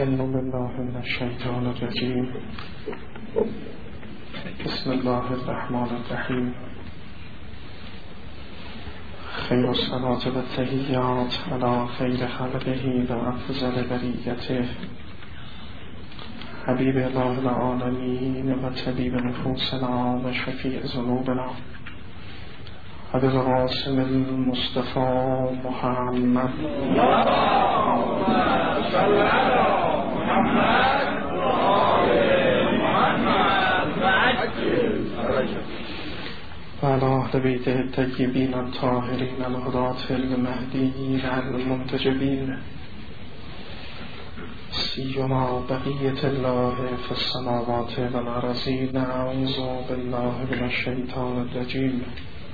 أعوذ بالله من الشيطان الرجيم. بسم الله الرحمن الرحيم. خير الصلاة والتحيات على خير خلقه وأفضل بريته حبيب الله العالمين وطبيب نفوسنا وشفيع ذنوبنا أبي القاسم المصطفى محمد اللهم صل على محمد وآل محمد وعلى أهل بيته الطيبين الطاهرين الهداة المهديين المنتجبين سيما بقية الله في السماوات والأرضين. أعوذ بالله من الشيطان الرجيم.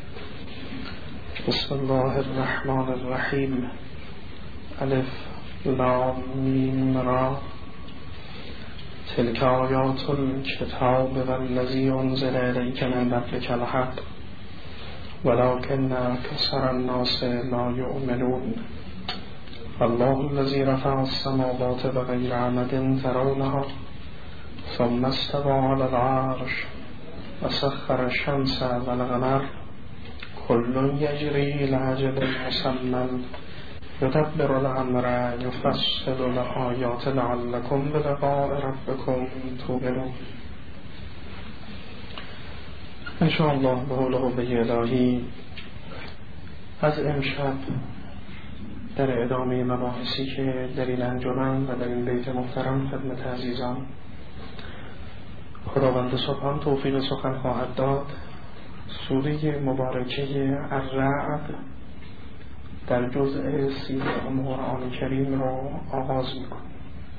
بسم الله الرحمن الرحيم. الف لام میم را تلك آیات الكتاب والذی انزل الیک من ربک الحق ولكن اکثر الناس لا یؤمنون. الله الذی رفع السماوات بغیر عمد ترونها ثم استوى على العرش وسخر الشمس والقمر كل يجري لأجل مسمى يدبر الأمر يفصل الآيات لعلكم بلقاء ربكم توقنون. ان شاء الله به حول قوه الهی از امشب در ادامه مباحثی که در این انجمن و در این بیت محترم خدمت عزیزان خداوند سبحان توفیق سخن خواهد داد، سوره مبارکه الرعد در جزء 13 قرآن کریم را آغاز می‌کنیم.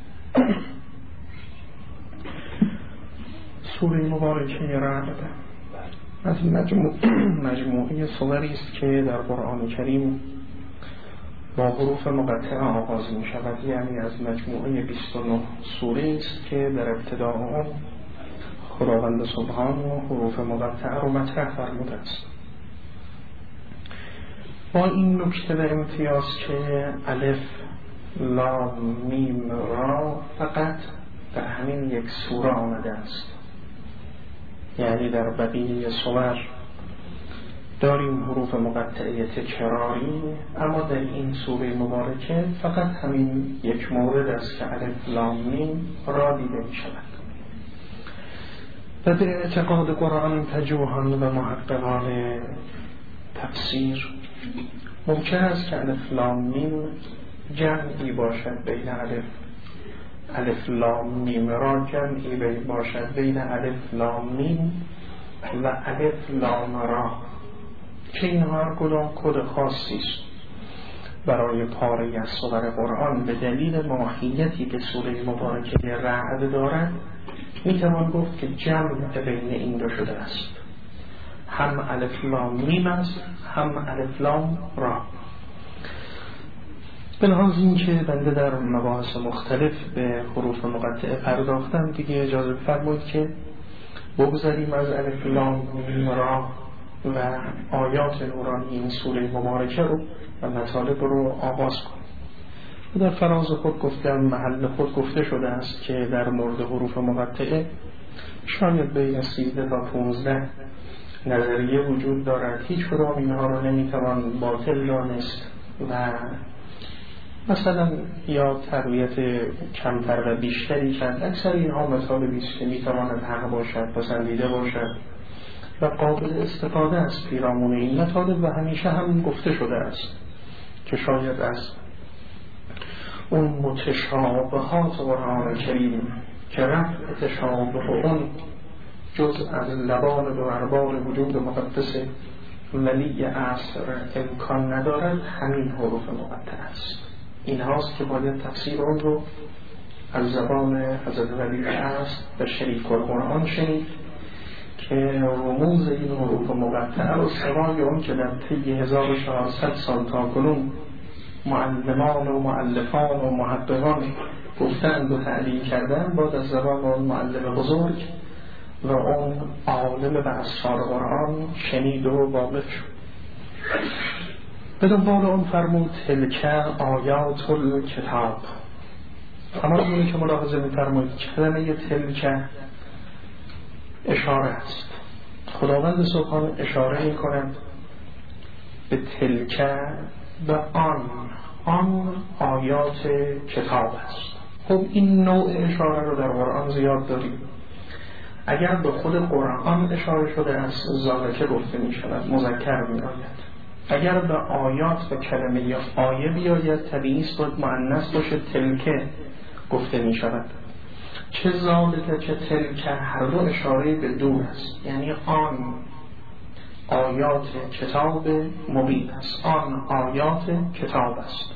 سوره مبارکه رعد از مجموعه سوری است که در قرآن کریم با حروف مقطعه آغاز می شود، یعنی از مجموعه 29 سوره است که در ابتدا آن خداوند سبحان و حروف مقطعه رو مطرح فرموده است. با این نکته و امتیاز که الف لام میم را فقط در همین یک سوره آمده است، یعنی در بقیه سور داریم حروف مقطعه تکراری، اما در این سوره مبارکه فقط همین یک مورد است که الف لام میم را دیده می شود. و به اعتقاد قرآن پژوهان و محققان تفسیر ممکن است که الف لام میم جمعی باشد بین الف لام میم را جمعی باشد بین الف لام میم و الف لام را، که این هر کدام کد خاصی است برای پاره از سور قرآن به دلیل ماهیتی که سوره مبارکه رعد دارد. میتوان گفت که جمع بین این دو شده است، هم الف لام میم است هم الف لام را. به لحاظ این که بنده در مباحث مختلف به حروف مقطعه پرداختم، دیگه اجازه فرمایید که بگذاریم از الف لام میم را و آیات نورانی این سوره مبارکه رو و مطالب رو آغاز کنیم. در فراز خود گفتم، محل خود گفته شده است که در مورد حروف مقطعه شاید بین 13 تا 15 نظریه وجود دارد. هیچ کدام اینها رو نمیتوان باطل دانست و مثلا یا تقویت کمتر و بیشتری کرد. اکثر اینها مطالبی است که میتواند حق باشد، پسندیده باشد و قابل استفاده است پیرامون این مطالب، و همیشه هم گفته شده است که شاید از اون متشابهات قرآن کریم که رفع تشابه اون جز از لبان دو ارباب وجود مقدس ولی عصر امکان ندارد، همین حروف مقطعه است. این هاست که باید تفسیر اون رو از زبان حضرت ولی عصر و شریف القرآن شنید که رموز این حروف مقطعه رو سوای اون که در طی 1400 سال تا کنون معلمان و مؤلفان و محققان گفتند و تعلیم کردن، باید از زبان اون معلم بزرگ و اون عالم به اسرار قرآن شنید و واقف شد. به دنبال اون فرمود تلک آیات الکتاب، اما اینی که ملاحظه می‌فرمایید کلمه تلک اشاره است. خداوند سبحانه اشاره می‌کند به تلک، به آن آیات کتاب است. خب این نوع اشاره رو در قرآن زیاد داریم. اگر به خود قرآن اشاره شده است ذالک گفته می شود، مذکر می آید. اگر به آیات و کلمه آیه بیاید طبیعی است باید مؤنث باشه، تلکه گفته می شود. چه ذالک چه تلکه هر دو اشاره به دور است، یعنی آن آیات کتاب مبین است، آن آیات کتاب است.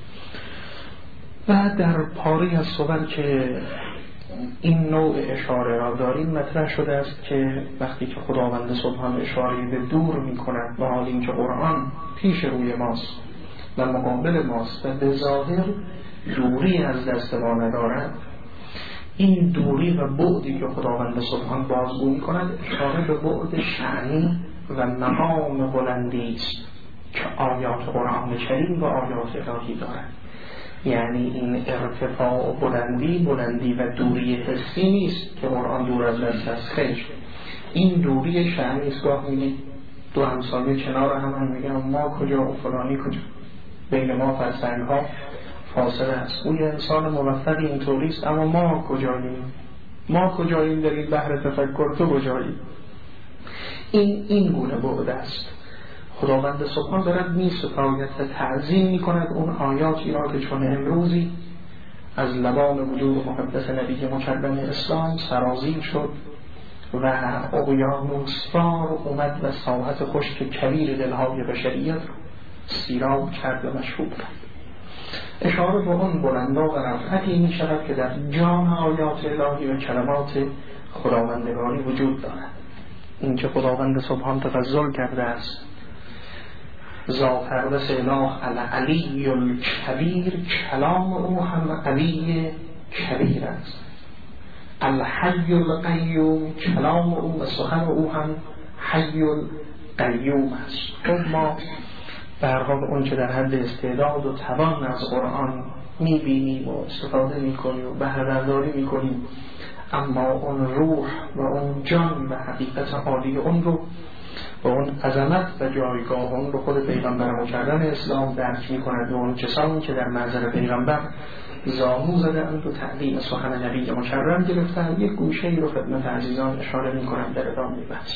و در پاره از صور که این نوع اشاره را داریم مطرح شده است که وقتی که خداوند سبحانه اشاره به دور می کند و حال اینکه قرآن پیش روی ماست و مقابل ماست و به ظاهر دوری از دست ما ندارد، این دوری و بعدی که خداوند سبحان بازگو می کند اشاره به بعد شأنی و مقام بلندی است که آیات قرآن کریم و آیات الهی دارد. یعنی این ارتفاع و بلندی و دوری حسی نیست که قرآن دور از دست است، خیر، این دوری شأنی است. گاه میگید دو همسایه کنار هم میگن ما کجا و فلانی کجا، بین ما فرسنگ ها فاصله است. اون انسان موفقی اینطوری است، اما ما کجاییم در این بحر تفکر، تو کجایی؟ این گونه بعد است. خداوند سبحان دارد می‌ستاید و تعظیم می‌کند اون آیاتی را که چون امروزی از لبان وجود مقدس نبی مکرم اسلام سرازیر شد و اقیانوس‌وار اومد و ساحت خشک کبیر دلهای بشریت رو سیراب کرد و مشهور کرد. اشاره به اون بلندا و رفعتی می شود که در جان آیات الهی و کلمات خداوندگاری وجود دارد. این که خداوند سبحان تفضل کرده است ذاپردس اله العلی الکبیر، کلام او هم علی کبیر است. الحی القیوم، کلام او و سخن او هم حی القیوم است. خب ما به هر حال اون چه در حد استعداد و توان از قرآن میبینیم و استفاده میکنیم و بهره برداری میکنیم، اما اون روح و اون جان و حقیقت عالی اون رو و اون عظمت و جایگاه اون رو خود پیغمبر مکرم اسلام درک میکند و اون کسانی که در محضر پیغمبر زانو زدند و تعلیم سخن نبی مکرم گرفتند. یک گوشه ای رو خدمت عزیزان اشاره میکنم در ادامه بحث.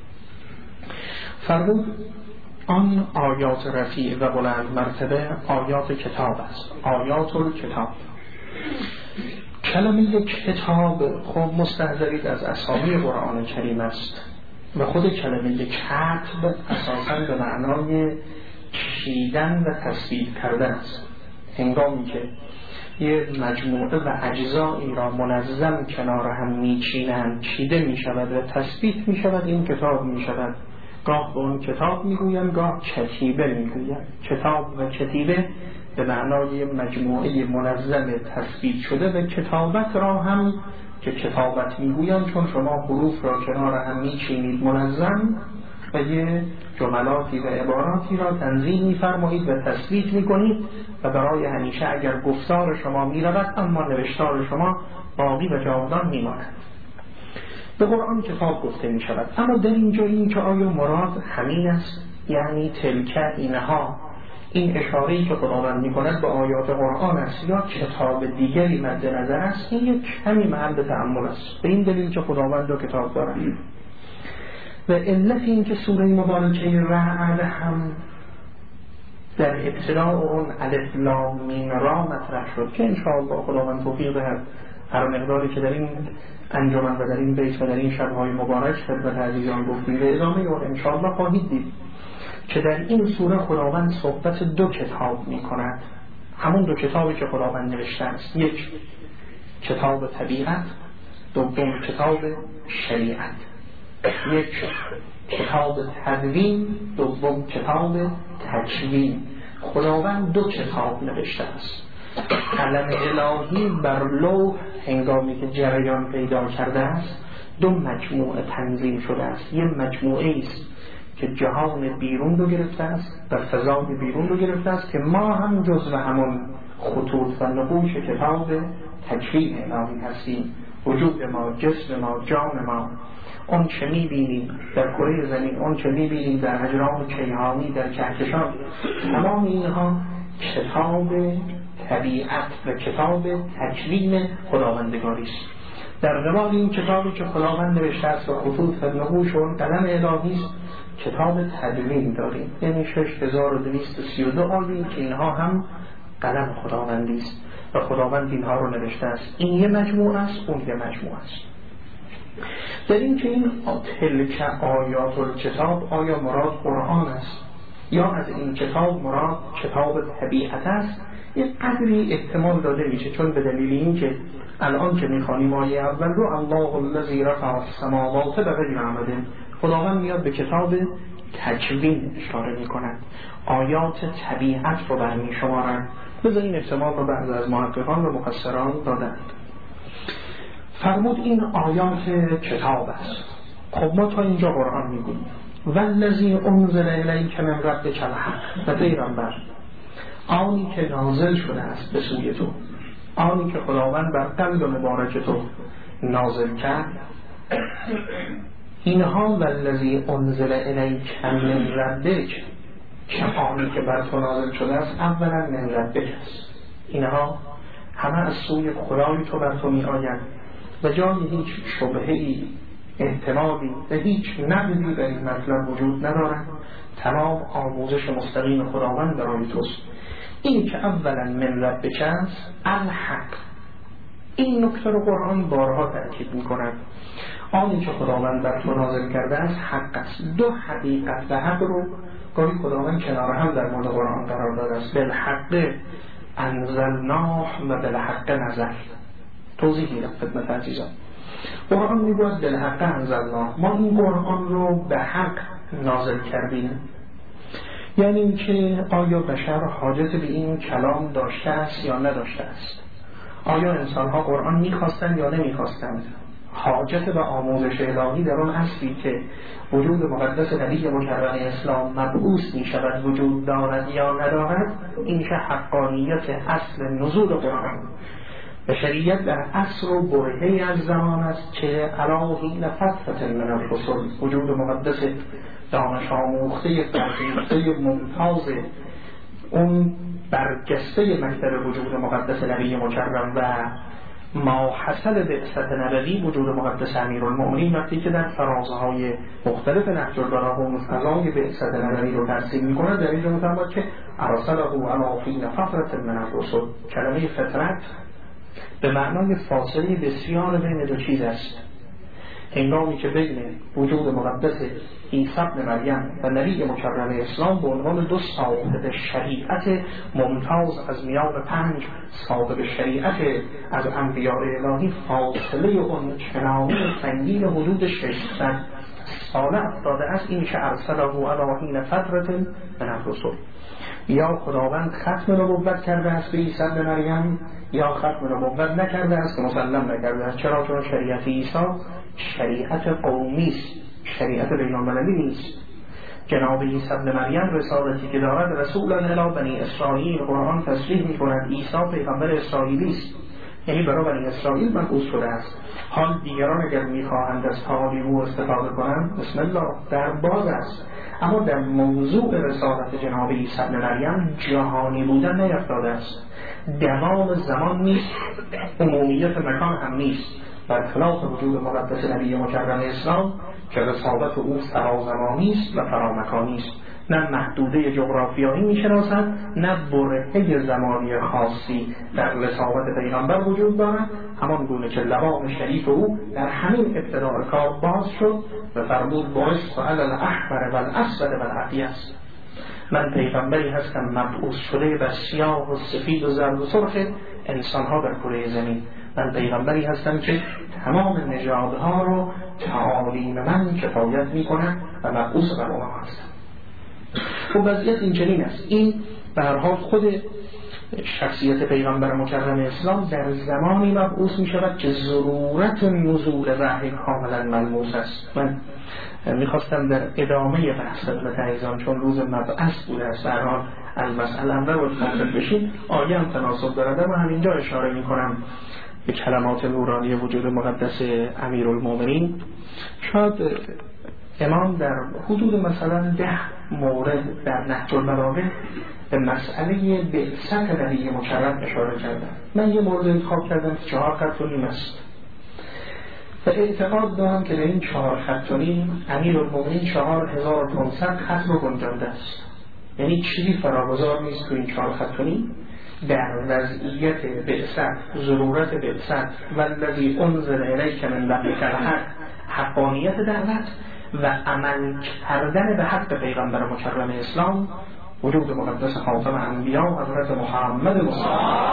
فرمود آن آیات رفیع و بلند مرتبه آیات کتاب است، آیات الکتاب. کلمه کتاب خب مستحضرید از اسامی قرآن کریم است و خود کلمه کتب اساساً به معنای کشیدن و تثبیت کردن است. هنگامی که یه مجموعه و اجزایی را منظم کنار هم میچینند، چیده میشود و تثبیت میشود، این کتاب میشود. گاه به اون کتاب میگویم، گاه کتیبه میگویم. کتاب و کتیبه به معنای مجموعه منظم تثبیت شده و کتابت را هم که کتابت میگویم چون شما حروف را کنار هم میچینید منظم و یه جملاتی و عباراتی را تنظیم میفرمایید و تثبیت میکنید و برای همیشه اگر گفتار شما میرود اما نوشتار شما باقی و جاودان میماند. به قرآن کتاب گفته می شود. اما در اینجا این که آیا مراد همین است؟ یعنی تلک اینها، این اشاره‌ای که خداوند می کند به آیات قرآن است یا کتاب دیگری مد نظر است؟ این یک کمی محل تأمل است. به این دلیل که خداوند دو کتاب دارد و علت این که سوره مبارکه رعد هم در ابتداء اون الف لام میم را مطرح شد که انشاءالله خداوند توفیق دهد هر مقداری که در این انجمن و در این بیت و در این شب‌های مبارک خدمت عزیزان گفتیم به ادامه اون انشاءالله خواهید دید که در این سوره خداوند صحبت دو کتاب می کند. همون دو کتابی که خداوند نوشته است، یک کتاب طبیعت، دوم کتاب شریعت. یک کتاب تدوین، دوم کتاب تکوین. خداوند دو کتاب نوشته است. قلم الهی بر لوح هنگامی که جریان پیدا کرده است دو مجموعه تنظیم شده است. یه مجموعه است که جهان بیرون رو گرفته است و فضای بیرون رو گرفته است که ما هم جزو همون خطوط و نقوش کتاب تکوین الهی هستیم، وجود ما، جسم ما، جان ما، اون چه میبینیم در کره زمین، اون چه میبینیم در اجرام کیهانی، در کهکشان، تمام اینها کتاب طبیعت و کتاب تکوین خداوندگاری است. در قبال این کتابی که خداوند نوشته است و خطوط نقوش و قلم الهی است، کتاب تدوین داریم، یعنی 6232 آیه که اینها هم قلم خداوندی است و خداوند اینها رو نوشته است. این یه مجموعه است، اون یه مجموعه است. در این که این تلک آیات الکتاب آیا مراد قرآن است یا از این کتاب مراد کتاب طبیعت است، یک قدری احتمال داده میشه، چون به دلیل این که الان که میخوانیم آیه اول رو الله الذی رفع السماوات بغیر عمد، خداوند میاد به کتاب تکوین اشاره میکند، آیات طبیعت رو برمی شمارند. بذار این احتمال رو بعضی از محققان و مفسران دادند. فرمود این آیات کتاب است. خب ما تا اینجا قرآن میگوییم والذی انزل الیک من ربک الحق، و پیغمبر آنی که نازل شده است به سوی تو، آنی که خداوند بر قلب مبارک تو نازل کرد، اینها والذی انزل الیک من ربک، که آنی که بر تو نازل شده است اولا من ربک است، اینها همه از سوی خدای تو بر تو می آید و جای هیچ شبهه‌ای، احتمالی و هیچ نقدی در این مطلب وجود ندارد. تمام آموزش مستقیم خداوند برای توست. این که اولا من ربک است الحق، این نکته رو قرآن بارها تأکید می کند. آنی که خداوند بر تو نازل کرده است حق است. دو حقیقت و حق رو گاهی خداوند کنار هم در مورد قرآن قرار داده است. بالحق انزلناه و بالحق نزل. توضیح میدم خدمت عزیزان. قرآن میگوید بالحق انزلناه، ما این قرآن رو به حق نازل کردیم. یعنی اینکه آیا بشر حاجت به این کلام داشته است یا نداشته است؟ آیا انسان‌ها قرآن می‌خواستند یا نمی‌خواستند؟ حاجت به آموزش الهی در اون اصلی که وجود مقدس نبی مکرم اسلام مبعوث می‌شود وجود دارد یا ندارد، این که حقانیت اصل نزول قرآن بشریت در عصر و برهه‌ای از زمان است که علاوه فترة من الرسل، وجود مقدس دانش آموخته فرهیخته ممتاز اون برجسته مکتب وجود مقدس نبی مکرم و ما حصل بعثت نبوی وجود مقدس امیرالمؤمنین، وقتی که در فرازهای مختلف نهج البلاغه و فضای بعثت نبوی رو ترسیم می‌کند، در اینجا می‌فرماید که ارسله علی حین فترة من الرسل. کلمه فترت به معنای فاصله بسیار بین دو چیز است. هنگامی که بین وجود مقدس عیسی ابن مریم و نبی مکرم اسلام به عنوان دو صاحب شریعت ممتاز از میان 5 صاحب شریعت از انبیاء الهی، فاصله اون چنانی سنگین حدود 600 ساله افتاده است. این که ارسله علی حین فترة من الرسل، یا خداوند ختم نبوت کرده است به عیسی ابن مریم یا ختم نبوت نکرده است که مسلم نکرده است. چرا؟ چون شریعت عیسی شریعت قومی است، شریعت بین‌المللی نیست. جناب عیسی ابن مریم رسالتی که دارد رسول الی بنی اسرائیل، قرآن تصریح می‌کند عیسی پیغمبر اسرائیلی است، یعنی برای بنی اسرائیل مبعوث شده است. حال دیگران اگر می‌خواهند از تعالیم او استفاده کنند بسم الله در باز است، اما در موضوع رسالت جناب عیسی ابن مریم جهانی بودن نیفتاده است، دوام زمان نیست، عمومیت مکان هم نیست، برخلاف وجود مقدس نبی مکرم اسلام که رسالت او فرازمانی است و فرامکانی است، نه محدوده جغرافیایی میشناسد، نه برهه زمانی خاصی در رسالت پیغمبر وجود دارد. همان گونه که لبان شریف او در همین ابتداء کار باز شد و فرمود باعث علی الاحمر و الاسود و الاحیس، من پیغمبری هستم مبعوث شده بر سیاه و سفید و زرد و سرخ انسانها در کره زمین. من پیغمبری هستم که تمام نژادها رو تعالیم من کفایت میکنم و مبعوث بر اونها هستم. و وضعیت این چنین است. این به هر حال خود شخصیت پیغمبر مکرم اسلام در زمانی مبعوث می شود که ضرورت نزول وحی کاملا ملموس است. من میخواستم در ادامه بحث خدمت عزیزان، چون روز مبعث بوده است، در حال المسئله اول باید کامل بشیم، آیه هم تناسب دارد، اما همینجا اشاره می کنم به کلمات نورانی وجود مقدس امیرالمومنین. شاید امام در حدود مثلا 10 مورد در نهج البلاغه به مسئله بعثت نبی مکرم اشاره کردم. من یه مورد انتخاب کردم که 4 خط و نیم است و اعتقاد دارم که در این 4 خط و نیم امیرالمومنین 4500 خط رو گنجانده است. یعنی چیزی فراگذار نیست تو این 4 خط و نیم در وضعیت بعثت، ضرورت بعثت و الذی انزل الیک من ربک الحق، حقانیت دعوت و عمل کردن به حق پیغمبر مکرم اسلام، وجود مقدس خاتم انبیا حضرت محمد مصطفی.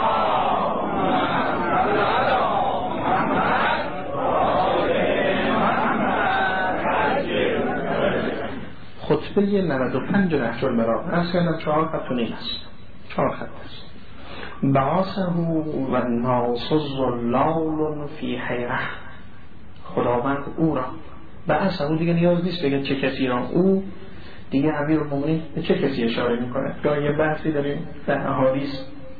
خطبه 95 نهج البلاغه اصلا 4 خط و نیم است. 4 خط است. بعثه و الناس ظلال فی حیره. خداوند او را بعثه، دیگه نیاز نیست بگن چه کسی را، او دیگه امیرالمومنین به چه کسی اشاره میکنه. گاهی یه بحثی داریم در احادیث،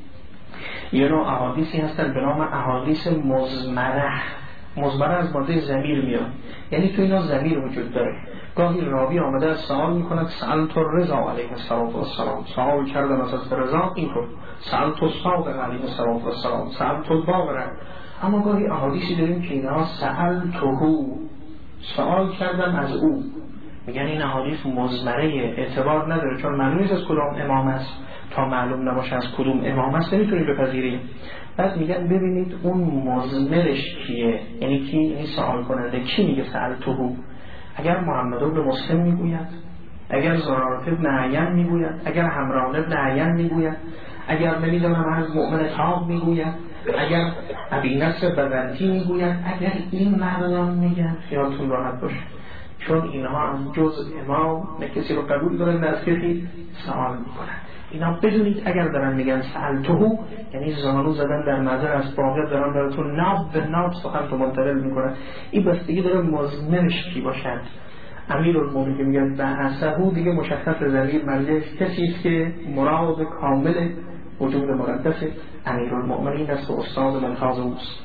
یه نوع احادیثی هستن به نام احادیث مضمره. مضمره از ماده ضمیر میاد، یعنی تو اینا ضمیر وجود داره. گاهی راوی آمده از سوال میکند سألت الرضا علیه السلام، سوال کردم از رضا اینطور، سألت الصادق علیه السلام، سألت الباقر. اما گاهی احادیثی داریم که اینا سألتهو، سوال کردم از او. میگن این احادیث مضمره، اعتبار نداره چون معلوم نیست از کدام امام است. تا معلوم نباشه از کدوم امام است نمیتونیم بپذیریم. بعد میگن ببینید اون مضمرش کیه، یعنی کی این سوال کننده کی میگه سألتهو. اگر محمد بن مسلم میگوید، اگر زرارة بن عین میگوید، اگر حمران بن عین میگوید، اگر نمیدونم از مؤمن تاب میگوید، اگر ابی نصر بزنطی میگوید، اگر این مردان میگن خیالتون راحت باشه، چون اینها از جز امام نه کسی رو قبول دارن نه از کسی سوال میکنن. اینا بدونید اگر دارن میگن سألتهو یعنی زانو زدن در نظر از باقی دارن براتون ناب به ناب سخن رو منتقل میکنن. این بستگی داره مضمرش کی باشد. امیرالمومنین که میگن بعثه دیگه مشخص ضمیر مرجع کسی است که مراد کامل وجود مقدس امیرالمومنین است و استاد ممتاز اوست.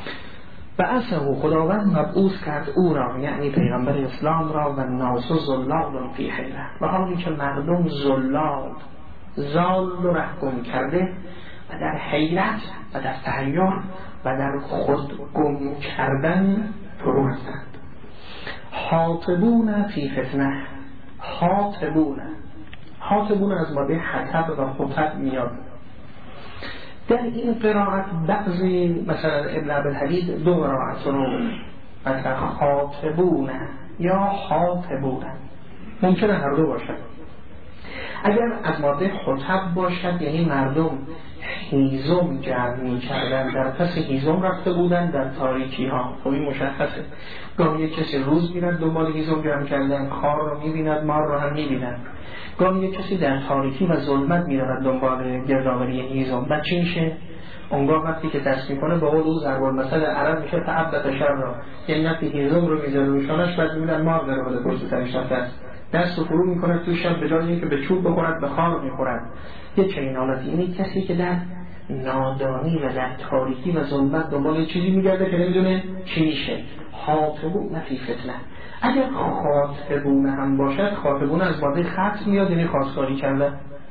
بعثه خداوند مبعوث کرد او را، یعنی پیغمبر اسلام را، و الناس ظلال فی حیره، و حالی که مردم زال رو رهگم کرده و در حیرت و در تحیر و در خود گم کردن فرو رفتند. حاطبون فی فتنه. حاطبون از ماده حطب و خطب میاد. در این قرائت بعضی مثلا ابن عبدالحدید 2 قرائت رو مثلا خاطبون یا حاطبون، ممکنه هر دو باشد. اگر از ماده خطب باشد یعنی مردم هیزم جمع می کردن، در پس هیزم رفته بودن در تاریکی ها. خب این مشخصه. گاهی کسی روز میرد دنبال هیزم جمع کردن، خار رو میبیند، مار رو هم میبیند. گاهی کسی در تاریکی و ظلمت میرود دنبال گردآوری هیزم. بعد چی میشه؟ اونگاه وقتی که دست میکنه با اون ضرب المثل عرب میشه تعبت شر را، یعنی وقتی هیزم رو میذاره روشانش بعد میبینن مار داره بوده پشت سرش دست رو فرو میکنه توی شب، به جای اینکه به چوب بخورد به خار میخورد. یه چنین حالتی. یعنی کسی که در نادانی و در تاریکی و ظلمت دنبال چیزی میگرده که نمیدونه چی میشه. حاطبون فی فتنه. اگر خاطبون هم باشد، خاطبون از ماده خط میاد، یعنی خواستگاری کرده.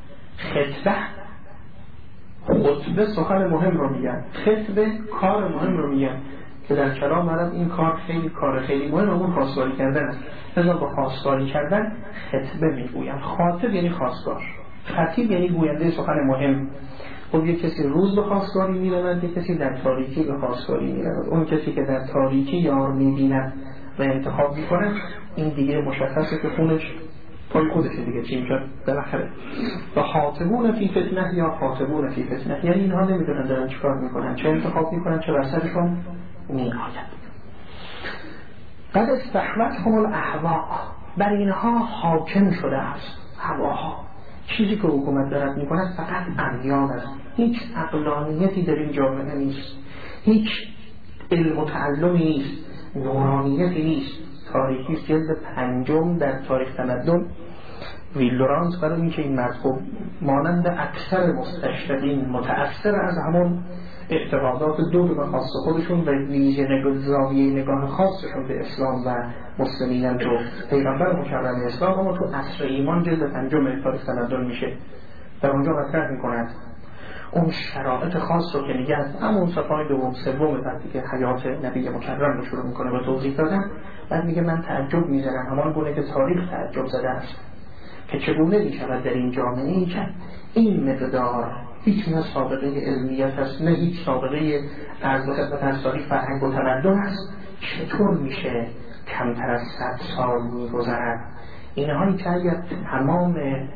خطبه سخن مهم رو میگن، خطبه کار مهم رو میگن که در کلام عرب این کار خیلی مهم، اون خواستگاری کردن است. لذا با خواستگاری کردن خطبه میگوین. خاطب یعنی خواستگار، خطیب یعنی گوینده سخن مهم. خب یک کسی روز به خواستگاری میرود، یک کسی در تاریکی به خواستگاری میرود. اون کسی که در تاریکی یار میبیند و انتخاب میکنه، این دیگه مشخصه که خونش پای خودشه دیگه، چی میشه بالاخره. و خاطبون فی فتنه یا خاطبون فی فتنه، یعنی اینها نمیدونن دارن چیکار میکنن، چه انتخاب میکنن، چه وسطشون میآید. قد استحوتهم الاهواء، بر اینها حاکم شده است هواها. چیزی که حکومت دارد میکند فقط امیال است. هیچ عقلانیتی در این جامعه نیست، هیچ علم و تعلمی نیست، نورانیتی نیست. تاریخی جلد 5 در تاریخ تمدن ویلدورانس برای اینکه این مذهب مانند اکثر مستشرقین متأثر از همون اعتقادات دو خاص خودشون و ویژه زاویه نگاه خاصشون به اسلام و مسلمینن تو پیغمبر مکرم اسلام، اما تو عصر ایمان جلد 5 تاریخ تمدن میشه در اونجا مطرح میکنند اون شرایط خاص رو که میگه از همون صفحه دوم سوم وقتی که حیات نبی مکرم رو شروع میکنه و توضیح دادن، بعد میگه من تعجب میزنم همان گونه که تاریخ تعجب زده است که چگونه میشود در این جامعه‌ای که این مقدار هیچ نه سابقه علمیت هست نه هیچ سابقه عرض و خدمت از تاریخ فرهنگ و تمدن هست، چطور میشه کمتر از 100 سال میگذرد؟ اینهایی که اگر تمام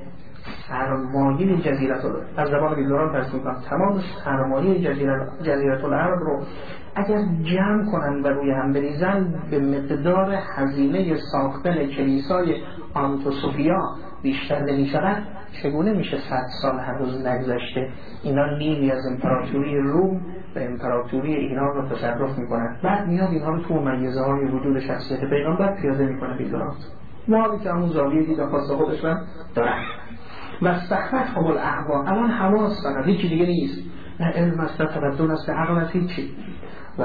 سرمایه جزیره از زبان بیلداران ترسیم میکنم تمام سرمایه جزیره العرب رو اگر جمع کنن و روی هم بریزن به مقدار هزینه ساختن کلیسای آنتوسوفیا بیشتر نمیشود، چگونه میشه 100 سال هنوز نگذشته اینا نیمی از امپراتوری روم و امپراتوری ایران رو تصرف میکنن؟ بعد میاد اینها رو تو ممیزه های وجود شخصیت پیغمبر پیاده میکنه بیلداران، ما که همون زاویه دید خاص خودش رو دارن. و استخرجهم الاحوال، الان حواس فقط هیچی دیگه نیست، نه علم است نه تمدن است نه عقل است، هیچی. و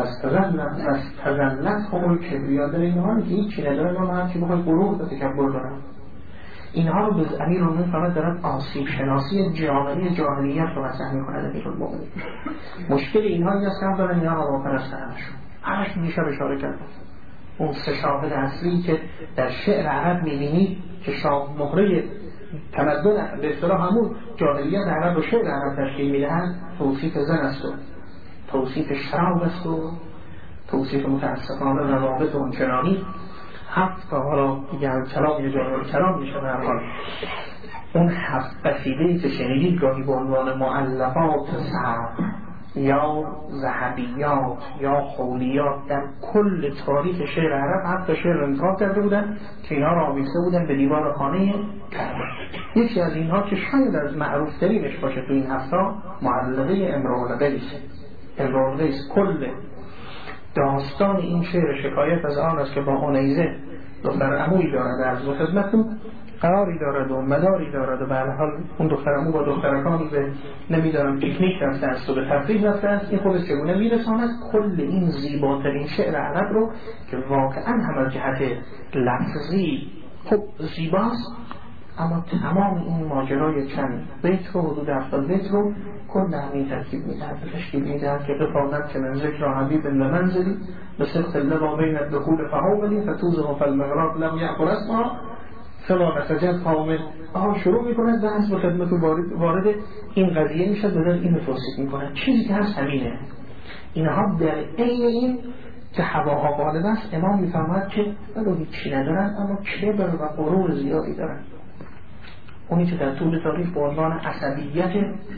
استذلتهم الکبریا، در این حال که هیچی نداره ما هرچی بخواد غرور و تکبر دارن. اینها رو به امیرالمومنین فقط دارن آسیب شناسی جاهلیت رو مطرح میکنه امیرالمومنین. مشکل اینها این است که دارن اینها رو پرستن همشون میشه اشاره کرد. اون سه شاهد اصلی که در شعر عرب میبینید که شاه مهره تمدن به اصطلاح همون جاهلیت عرب و شعر عرب تشکیل میدهند، توصیف زن است و توصیف شراب است و توصیف متاسفانه روابط اونچنانی هفت تا حالا دیگر کلام یه جانور کلام میشه. در حال اون هفت قصیده‌ای که شنیدید گاهی به عنوان مؤلفات صعب یا ذهبیات یا خولیات در کل تاریخ شعر عرب حتی شعر انتخاب کرده بودن که اینا را آویخته بودن به دیوار خانه کعبه. یکی از اینها که شاید از معروف ترینش باشه تو این هفتا معلقه امرؤ القیس. امرؤ القیس کل داستان این شعر شکایت از آن است که با عنیزه دختر عمویی دارد عرض و خدمتتون قراری دارد و مداری دارد و به هر حال اون دختر عمو با دخترکانی به نمیدارم پیکنیک رفته است و به تفریح رفته است، این خودش چگونه میرساند کل این زیباترین شعر عرب رو که واقعا هم از جهت لفظی خب زیباست، اما تمام این ماجرای چند بیت رو حدود 70 بیت رو کل همین ترکیب میدهد تشکیل میدهد که قفاقت که من ذکر حبیب لمنزلی به صدق اللبا بین الدخول فهوملی فتوزه فالمغرب لم یعقل اسمها فلا نسجد کامل. شروع میکنه و از خدمت وارد این قضیه میشه، بدن این توصیف میکنه چیزی که هست همینه. اینها در این که هواها غالب است امام میفهمد که ولو هیچی ندارن اما کبر و غرور زیادی دارن. اونی که در طول تاریخ به عنوان عصبیت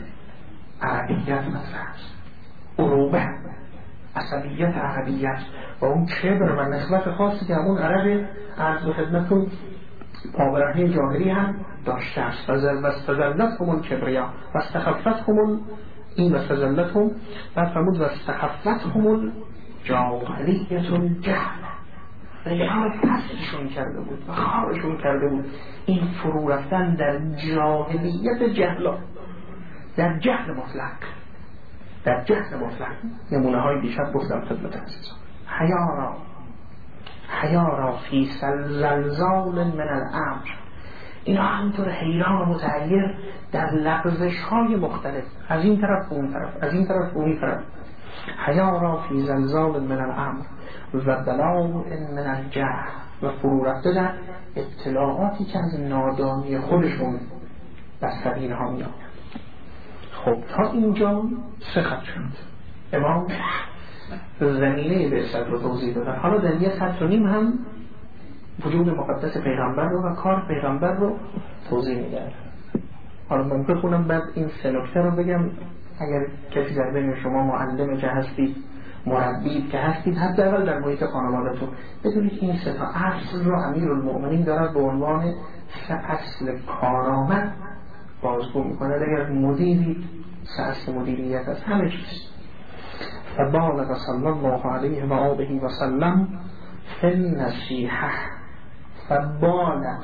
عربیت مطرح است، عروبه عصبیت عربیت و اون کبر و نخوت خاصی که همون عرب عرض و خدمتون پابرهنه جاهلی هم داشته است. فزلتهم الکبریا و استخفتهم این و فزلتهم و فرمود و استخفتهم الجاهلیت الجهل، ریحان پسشون کرده بود و خارشون کرده بود این فرو رفتن در جاهلیت جهلا، در جهل مطلق، در جهل مطلق. نمونه های دیشب گفتم خدمت عزیزان. حیارا فی زلزال من الامر، اینا همینطور حیران و متحیر در لغزش های مختلف از این طرف و اون طرف، از این طرف و اون طرف. حیارا فی زلزال من الامر و بلاء من الجهل، و فرو رفته در اطلاعاتی که از نادانی خودشون در سبیل ها میاد. خب تا اینجا سه خط شد. امام زمینه بعثت رو توضیح دادن. حالا در یک خط و نیم هم وجود مقدس پیغمبر رو و کار پیغمبر رو توضیح میدن. حالا من بخونم بعد این سه نکته رو بگم. اگر کسی در بین شما معلم که هستید، مربی که هستید، حتی اول در محیط خانواده‌تون بدونید این سه تا اصل رو امیرالمومنین دارد به عنوان سه اصل کارآمد بازگو میکنه. اگر مدیری سه اصل مدیریت از همه چیز. فبالغ صلی الله علیه و آله و سلم فی النصیحه، فبالغ،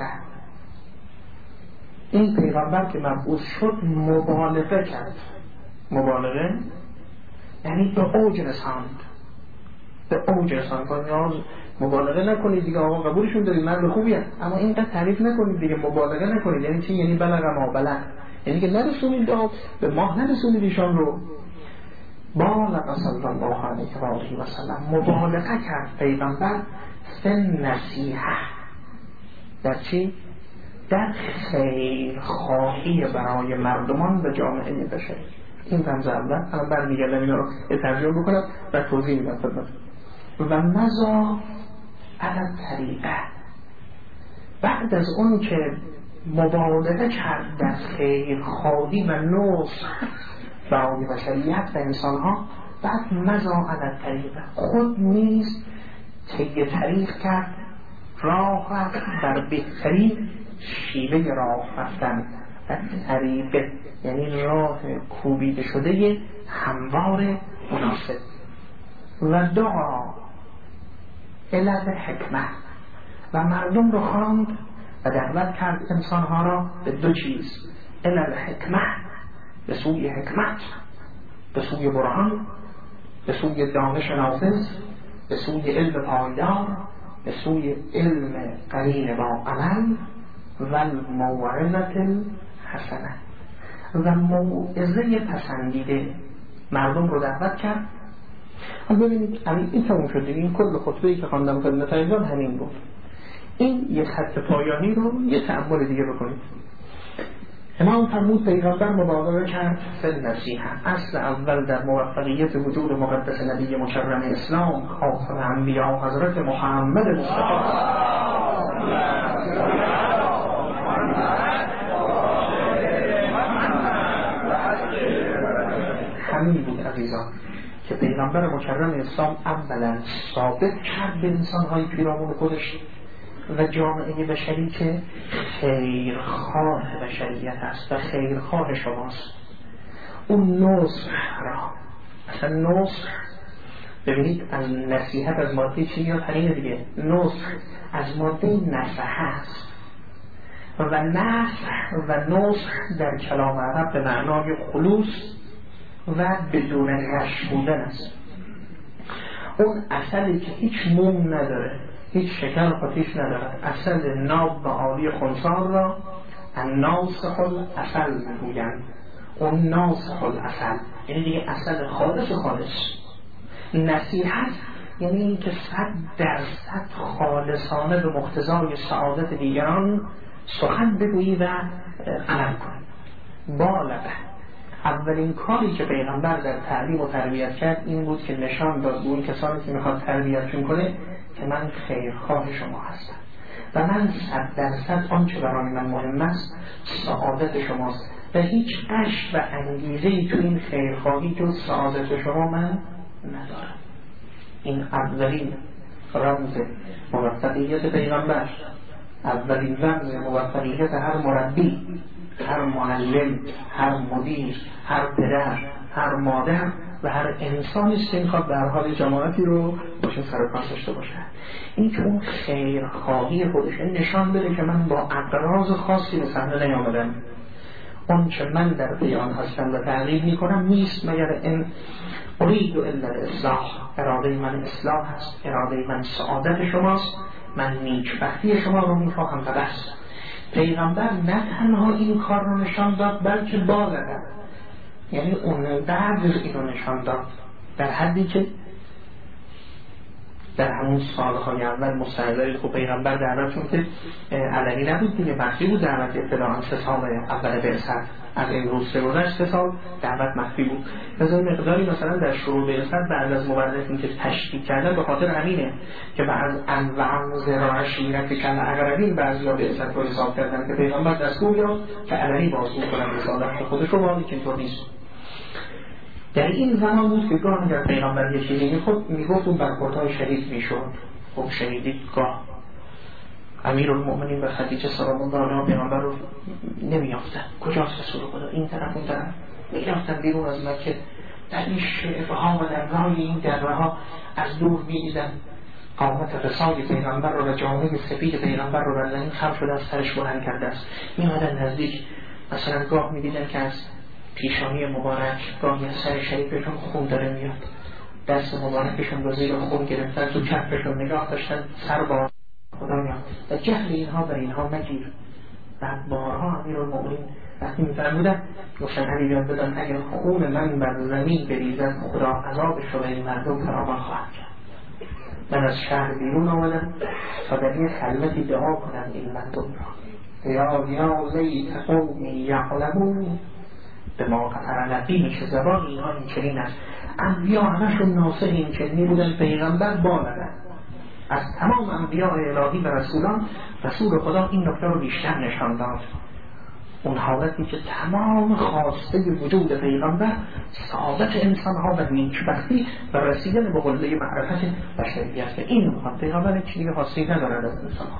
این پیغمبر که مبعوث شد مبالغه کرد. مبالغه یعنی به اوج رساند، به اوج رساند. مبالغه نکنید دیگه، آقا قبولشون دارید مرد خوبیه، اما اینقدر تعریف نکنید دیگه، مبالغه نکنید. یعنی چی؟ یعنی بلغ ما بلغ، یعنی که نرسونید به ماه، نرسونید ایشان رو. بالغ صلی الله علیه و آله و سلم، مبالغه کرد پیغمبر فی نصیحه. در چی؟ در خیر خواهی برای مردمان و جامعه بشری. این رمز اول. الان برمیگردم اینا رو ترجمه بکنم و توضیح میدم خدمت. و مزا علی طریقه، بعد از اون که مبالغه کرد در خیر خواهی و نصح برای بشریت و انسان ها، بعد مزا علی طریقه، خود نیز طی طریق کرد، راه رفت در بهترین شیوه راه رفتن. و طریقه یعنی راه کوبیده شده هموار مناسب. و دعا الی حکمت، و مردم رو خواند و دعوت کرد انسانها را به دو چیز: الی حکمت، به سوی حکمت، به سوی برهان، به سوی دانش نافذ، به سوی علم پایدار، به سوی علم قرین با عمل، و الموعظة الحسنه، و موعظه پسندیده. مردم رو دعوت کرد. ببینید این تموم شد دیگه. این کل خطبه‌ای که خواندم خدمت ایشان همین بود. این یک خط پایانی رو یه تأمل دیگه بکنید. امام فرمود پیغمبر مبالغه کرد فی نصیحه. اصل اول در موفقیت وجود مقدس نبی مکرم اسلام، خاتم انبیا حضرت محمد مصطفی همین بود عزیزان، که پیغمبر مکرم اسلام اولا ثابت کرد به انسان‌های پیرامون خودش و جامعه بشری که خیرخواه بشریت است و خیرخواه شماست. اون نصح را، مثلا نصح، ببینید از نصیحت از ماده چی یا همین دیگه، نصح از ماده نصح است و نصح و نصح در کلام عرب به معنای خلوص و بدون غش بودن است. اون اصلی که هیچ موم نداره، هیچ شکر خاطیش ندارد، اصل ناب و عالی خنثار را الناصح الاصل میگویند. اون ناصح الاصل یعنی دیگه اصل خالص نصیحت یعنی این که 100% خالصانه به مقتضای سعادت دیگران سخن بگویی و عمل کنی. بالغه، اولین کاری که پیغمبر در تعلیم و تربیت کرد این بود که نشان داد به اون کسانی که میخواد تربیتشون کنه که من خیرخواه شما هستم و من 100% آنچه برای من مهم است سعادت شماست و هیچ عشق و انگیزه‌ای تو این خیرخواهی جز سعادت شما من ندارم. این اولین رمز موفقیت پیغمبر، اولین رمز موفقیت هر مربی، هر معلم، هر مدیر، هر پدر، هر مادر و هر انسانی است که میخواد در حال جماعتی رو باشه سر کار داشته باشه. این که اون خیرخواهی خودش نشان بده که من با اغراض خاصی به صحنه نیامدم. اون چه من در بیان هستم و تعلیم میکنم نیست مگر این اريد الا الاصلاح، اراده من اصلاح هست، اراده من سعادت شماست، من نیکبختی شما رو میخواهم و بس. پیغمبر نه تنها این کار رو نشان داد بلکه بالغه، یعنی اون بعد این رو نشان داد در حدی که در همون سالهای اول مستحضری خب پیغمبر دعوتشون که علنی نبود دیگه، مخفی بود دعوت. ابتداءً 3 سال اول بعثت از این روز گذشت 3 سال دعوت مخفی بود. مثلا مقداری مثلا در شروع بعثت بعد از مبرزین که تشکیک کردن به خاطر همینه که بعد انواع زراعه شیرت کل اقربین بعضیا بعثت رو حساب کردن که پیغمبر دستور داد که علنی بازگو کنن رسالت خودش رو، ولی که اینطور نیست. در این زمان بود که گاه اگر پیغمبر یه چیزی میگفت اون برخوردهای شدید میشد. خب شنیدید گاه امیرالمؤمنین و خدیجه سلام الله علیها پیغمبر رو نمیافتن، کجاست رسول خدا، این طرف اون طرف، میرفتن بیرون از مکه در این شعبه ها و در راه این دره ها از دور میدیدن قامت رسال پیغمبر رو و جامعه سفید پیغمبر رو بردن خم شده از سرش بلند کرده است. میمدن نزدیک، مثلا گاه میدیدن که از پیشانی مبارک گاهی از سر شریفشون خون داره میاد، دست مبارکشون رو زیر خون گرفتن، تو چپشون نگاه داشتن، سر با خدایا و جهل اینها بر اینها مگیر. بعد بارها امیرالمؤمنین وقتی میفرمودن گفتن علی بیان بدن اگر خون من بر زمین بریزد خدا عذابش رو به این مردم فراوان خواهد کرد. من از شهر بیرون آمدم تا در این خلوتی دعا کنم این مردم را، یا لیت قومی یعلمون به ما غفر لهم. که زبان اینها این چنین است. انبیا همشون ناصح این چنینی بودن، پیغمبر بالغن از تمام انبیاء الهی و رسولان. رسول خدا این نکته رو بیشتر نشان داد، اون حالتی که تمام خواسته وجود پیغمبر سعادت انسانها و نیکبختی و رسیدن به قله معرفت بشریت. این میخواد پیغمبر چیزی خواسته ندارد از انسانها.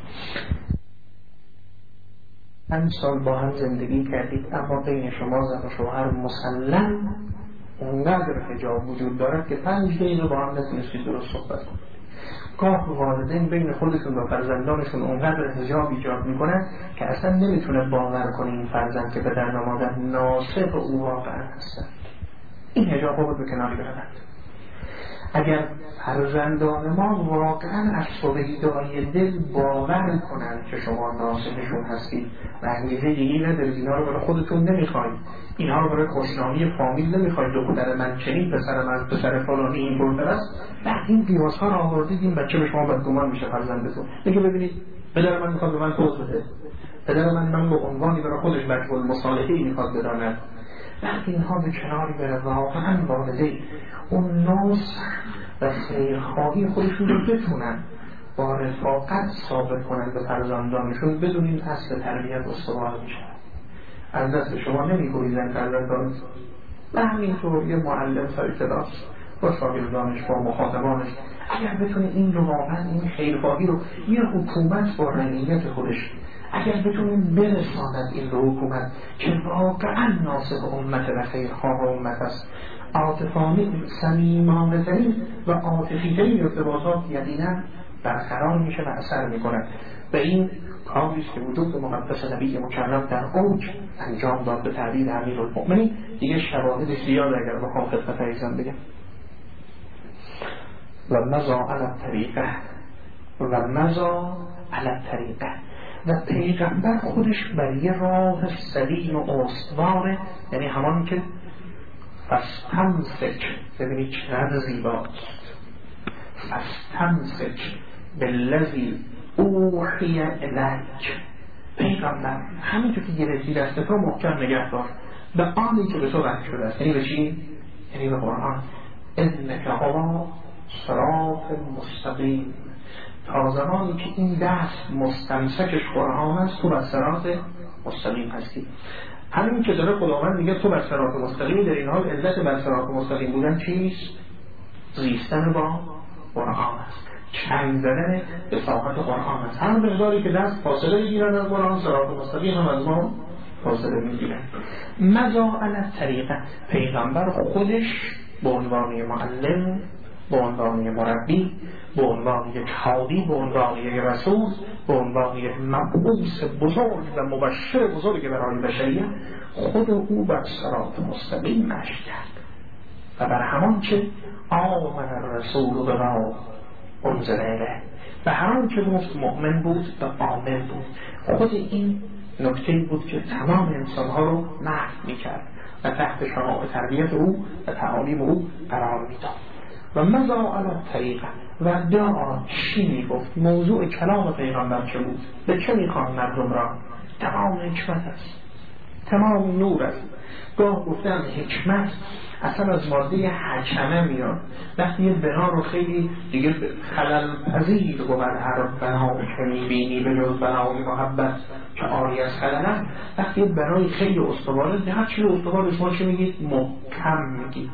چند سال با هم زندگی کردید، اما بین شما زن و شوهر مسلم اونقدر حجاب وجود دارد که 5 دقیقه با هم نتونستید درست صحبت کنید. گاه والدین بین خودشون و فرزندانشون اونقدر حجاب ایجاد میکنن که اصلا نمیتونه باور کنه این فرزند که پدر و مادر ناصح او واقعا هستند. این حجاب رو به کنار بروند. اگر فرزندان ما واقعا از صبحیدای دل باور کنند که شما ناصحشون هستید و انگیزه دیگی ندارید، اینها رو برای خودتون نمیخواید، اینها رو برای خوشنامی فامیل نمیخواید، دختر من چنین، پسرم از پسر فلانی این برتر است، بعد این قیاس‌ها رو آوردید این بچه به شما بدگمان میشه فرزندتون. میگه ببینید پدر من میخواد به من توضیح بده، پدر من به عنوانی برای خودش وجه المصالحه میخواد بداند. بعد اینها به کناری بره واقعا والدین اون ناصح و خیرخواهی خودشون رو بتونن با رفاقت ثابت کنن به فرزندانشون، بدون این اصل تربیت استوار میشه. از دست شما نمیگویزن فرزندان و همینطور یه معلم سر کلاس با شاگردانش با مخاطبانش اگر بتونه این رو واقعا این خیرخواهی رو یه حکومت با رعیت خودش اگر بتونیم برساند این رو حکومت که واقعا ناصح امت و خیرخواه امت است، عاطفانه صمیمانه ترین و عاطفی ترین ارتباطات یقینا برقرار میشه و اثر میکنه. و این کاری است که وجود مقدس نبی مکرم در اوج انجام داد به تعبیر امیرالمؤمنین. دیگه شواهد زیاد اگر بخوام خدمت عزیزان بگم. و مضا علی الطریقه و مضا علی الطریقه، و پیغمبر خودش بر یه راه سلیم و استواره، یعنی همان که فاستمسک، ببینید چقدر زیباست، فاستمسک بالذی اوحی الیک، پیغمبر همینطور که گرفتی دست تو محکم نگه دار به آنی که به تو وحی شده است. یعنی به چی؟ یعنی به قرآن. انک علی صراط مستقیم، تا زمانی که این دست مستمسکش قرآن است تو بر صراط مستقیم هستی. همین که داره خداوند میگه تو بر صراط مستقیم، در این حال علت بر صراط مستقیم بودن چیست؟ زیستن با قرآن است، چنگ زدن به ساحت قرآن است. هم مقداری که دست فاصله میگیرن از قرآن، صراط مستقیم هم از ما فاصله میگیرن. مضا علی الطریقه، پیغمبر خودش به عنوان معلم، به عنوان مربی، به عنوان یک هادی، به عنوان یک رسول، به عنوان یک مبعوث بزرگ و مبشر بزرگ برای بشریت، خود او بر صراط مستقیم مشی کرد و بر همان که آمن الرسول بما انزل الیه، و هر آنچه گفت مؤمن بود و آمن بود. خود این نکته بود که تمام انسانها رو محو میکرد و تحت شعاع تربیت او و تعالیم او قرار میداد. و مضا علی الطریقه، و دعا چی میگفت؟ موضوع کلام پیغمبر چه بود؟ به چه میخوان مردم را؟ تمام حکمت است، تمام نور است. گاه گفتن حکمت اصلا از ماده حکمه میاد. وقتی یه بنا رو خیلی دیگه خلل پذیر بود، هر بنا که میبینی به جز بنای محبت که آری از خلل، وقتی یه بنای خیلی استواره، هر چی استواره شما چی میگید؟ محکم میگید.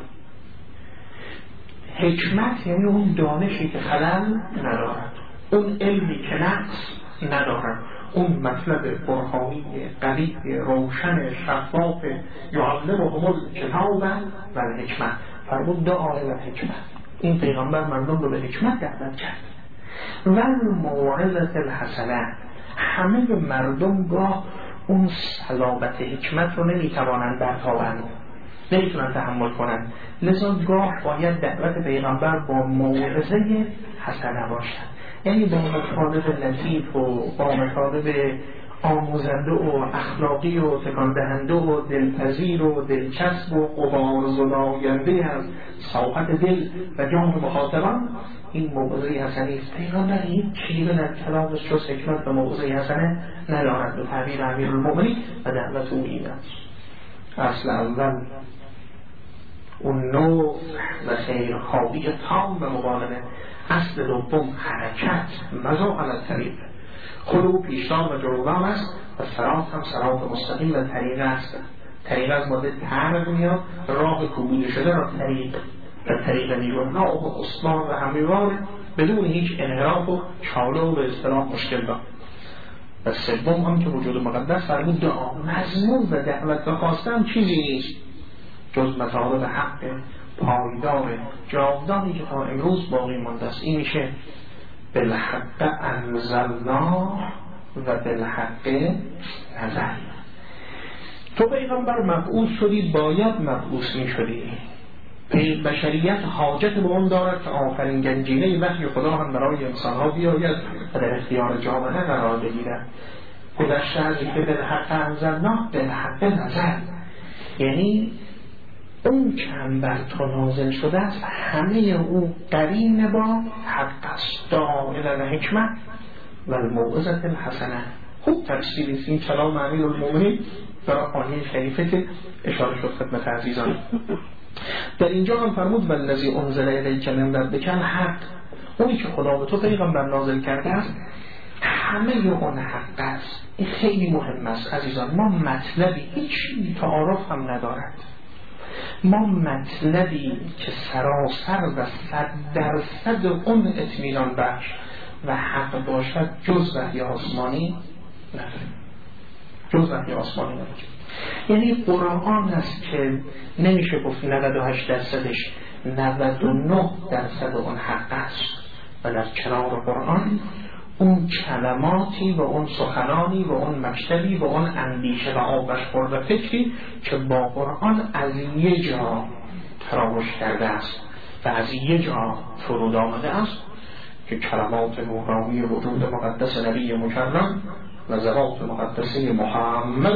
حکمت یعنی اون دانشی که خلل ندارد، اون علمی که نقص ندارد، اون مطلب برهانی قوی روشن شفاف یعلمهم الکتاب و الحکمت. فرمود دعا الی الحکمت، این پیغمبر مردم رو به حکمت دعوت کرد. و الموعظة الحسنه، همه به مردم گاه اون صلابت حکمت رو نمیتوانند برتابند، نمیتونن تحمل کنن. لذا گاه باید دعوت پیغمبر با موعظه حسنه باشد، یعنی با مطالب لطیف و با مطالب آموزنده و اخلاقی و تکان دهنده و دلپذیر و دلچسب و غبار زداینده از ساحت دل و جان مخاطبان، این موعظه حسنه است. پیغمبر هیچ چیزی در کلامش جز حکمت و موعظه حسنه ندارد. به تعبیر امیرالمؤمنین و دعوت او این است. اصل اول اون نوع و خیرخواهی تام و مبالغه. اصل دوم حرکت مزاح علی الطریق، خلو پیشران و جلوگام است و صراط هم صراط مستقیم و طریق است. طریق از ماده طرق میاد، راه کوبیده شده را طریق و طریق میگویم، راه و اصلاح و همیوار بدون هیچ انحراف و چاله و به اصطلاح مشکل دار. و سوم هم که وجود مقدس فرمود دعا، مضمون و دعوت و خواستن چیزی نیست جز مطالب حق پایدار جاودانی که تا امروز باقی مانده است. این میشه بالحق انزلناه و بالحق نزل. تو پیغمبر مبعوث شدی، باید مبعوث می شدی. بشریت حاجت به اون دارد که آخرین گنجینه وحی خدا هم برای انسانها بیاید و در اختیار جامعه قرار بگیرد. گذشته از که بالحق انزلناه بالحق نزل، یعنی اون که هم بر تو نازل شده است همه او قرین با حق است، دائره و حکمت و الموعظه الحسنه. خوب تفسیر است این کلام امیرالمؤمنین در آیه شریفه که اشاره شد خدمت عزیزان. در اینجا هم فرمود والذی انزل الیک من ربک الحق، اونی که خدا به تو پیغمبر نازل کرده است همه اون حق است. این خیلی مهم است عزیزان. ما مطلبی هیچ تعارف هم ندارد، ما مطلبی که سراسر و 100% اون اطمینان بخش و حق باشد جز وحی آسمانی نداریم، جز وحی آسمانی نداریم. یعنی قرآن است که نمیشه گفت 98%، 99% اون حق است و در کنار قرآن اون کلماتی و اون سخنانی و اون مکتبی و اون اندیشه و آبش خورده فکری که با قرآن از یه جا تراوش کرده است و از یه جا فرود آمده است که کلمات نورانی وجود مقدس نبی مکرم و ذات مقدسه محمد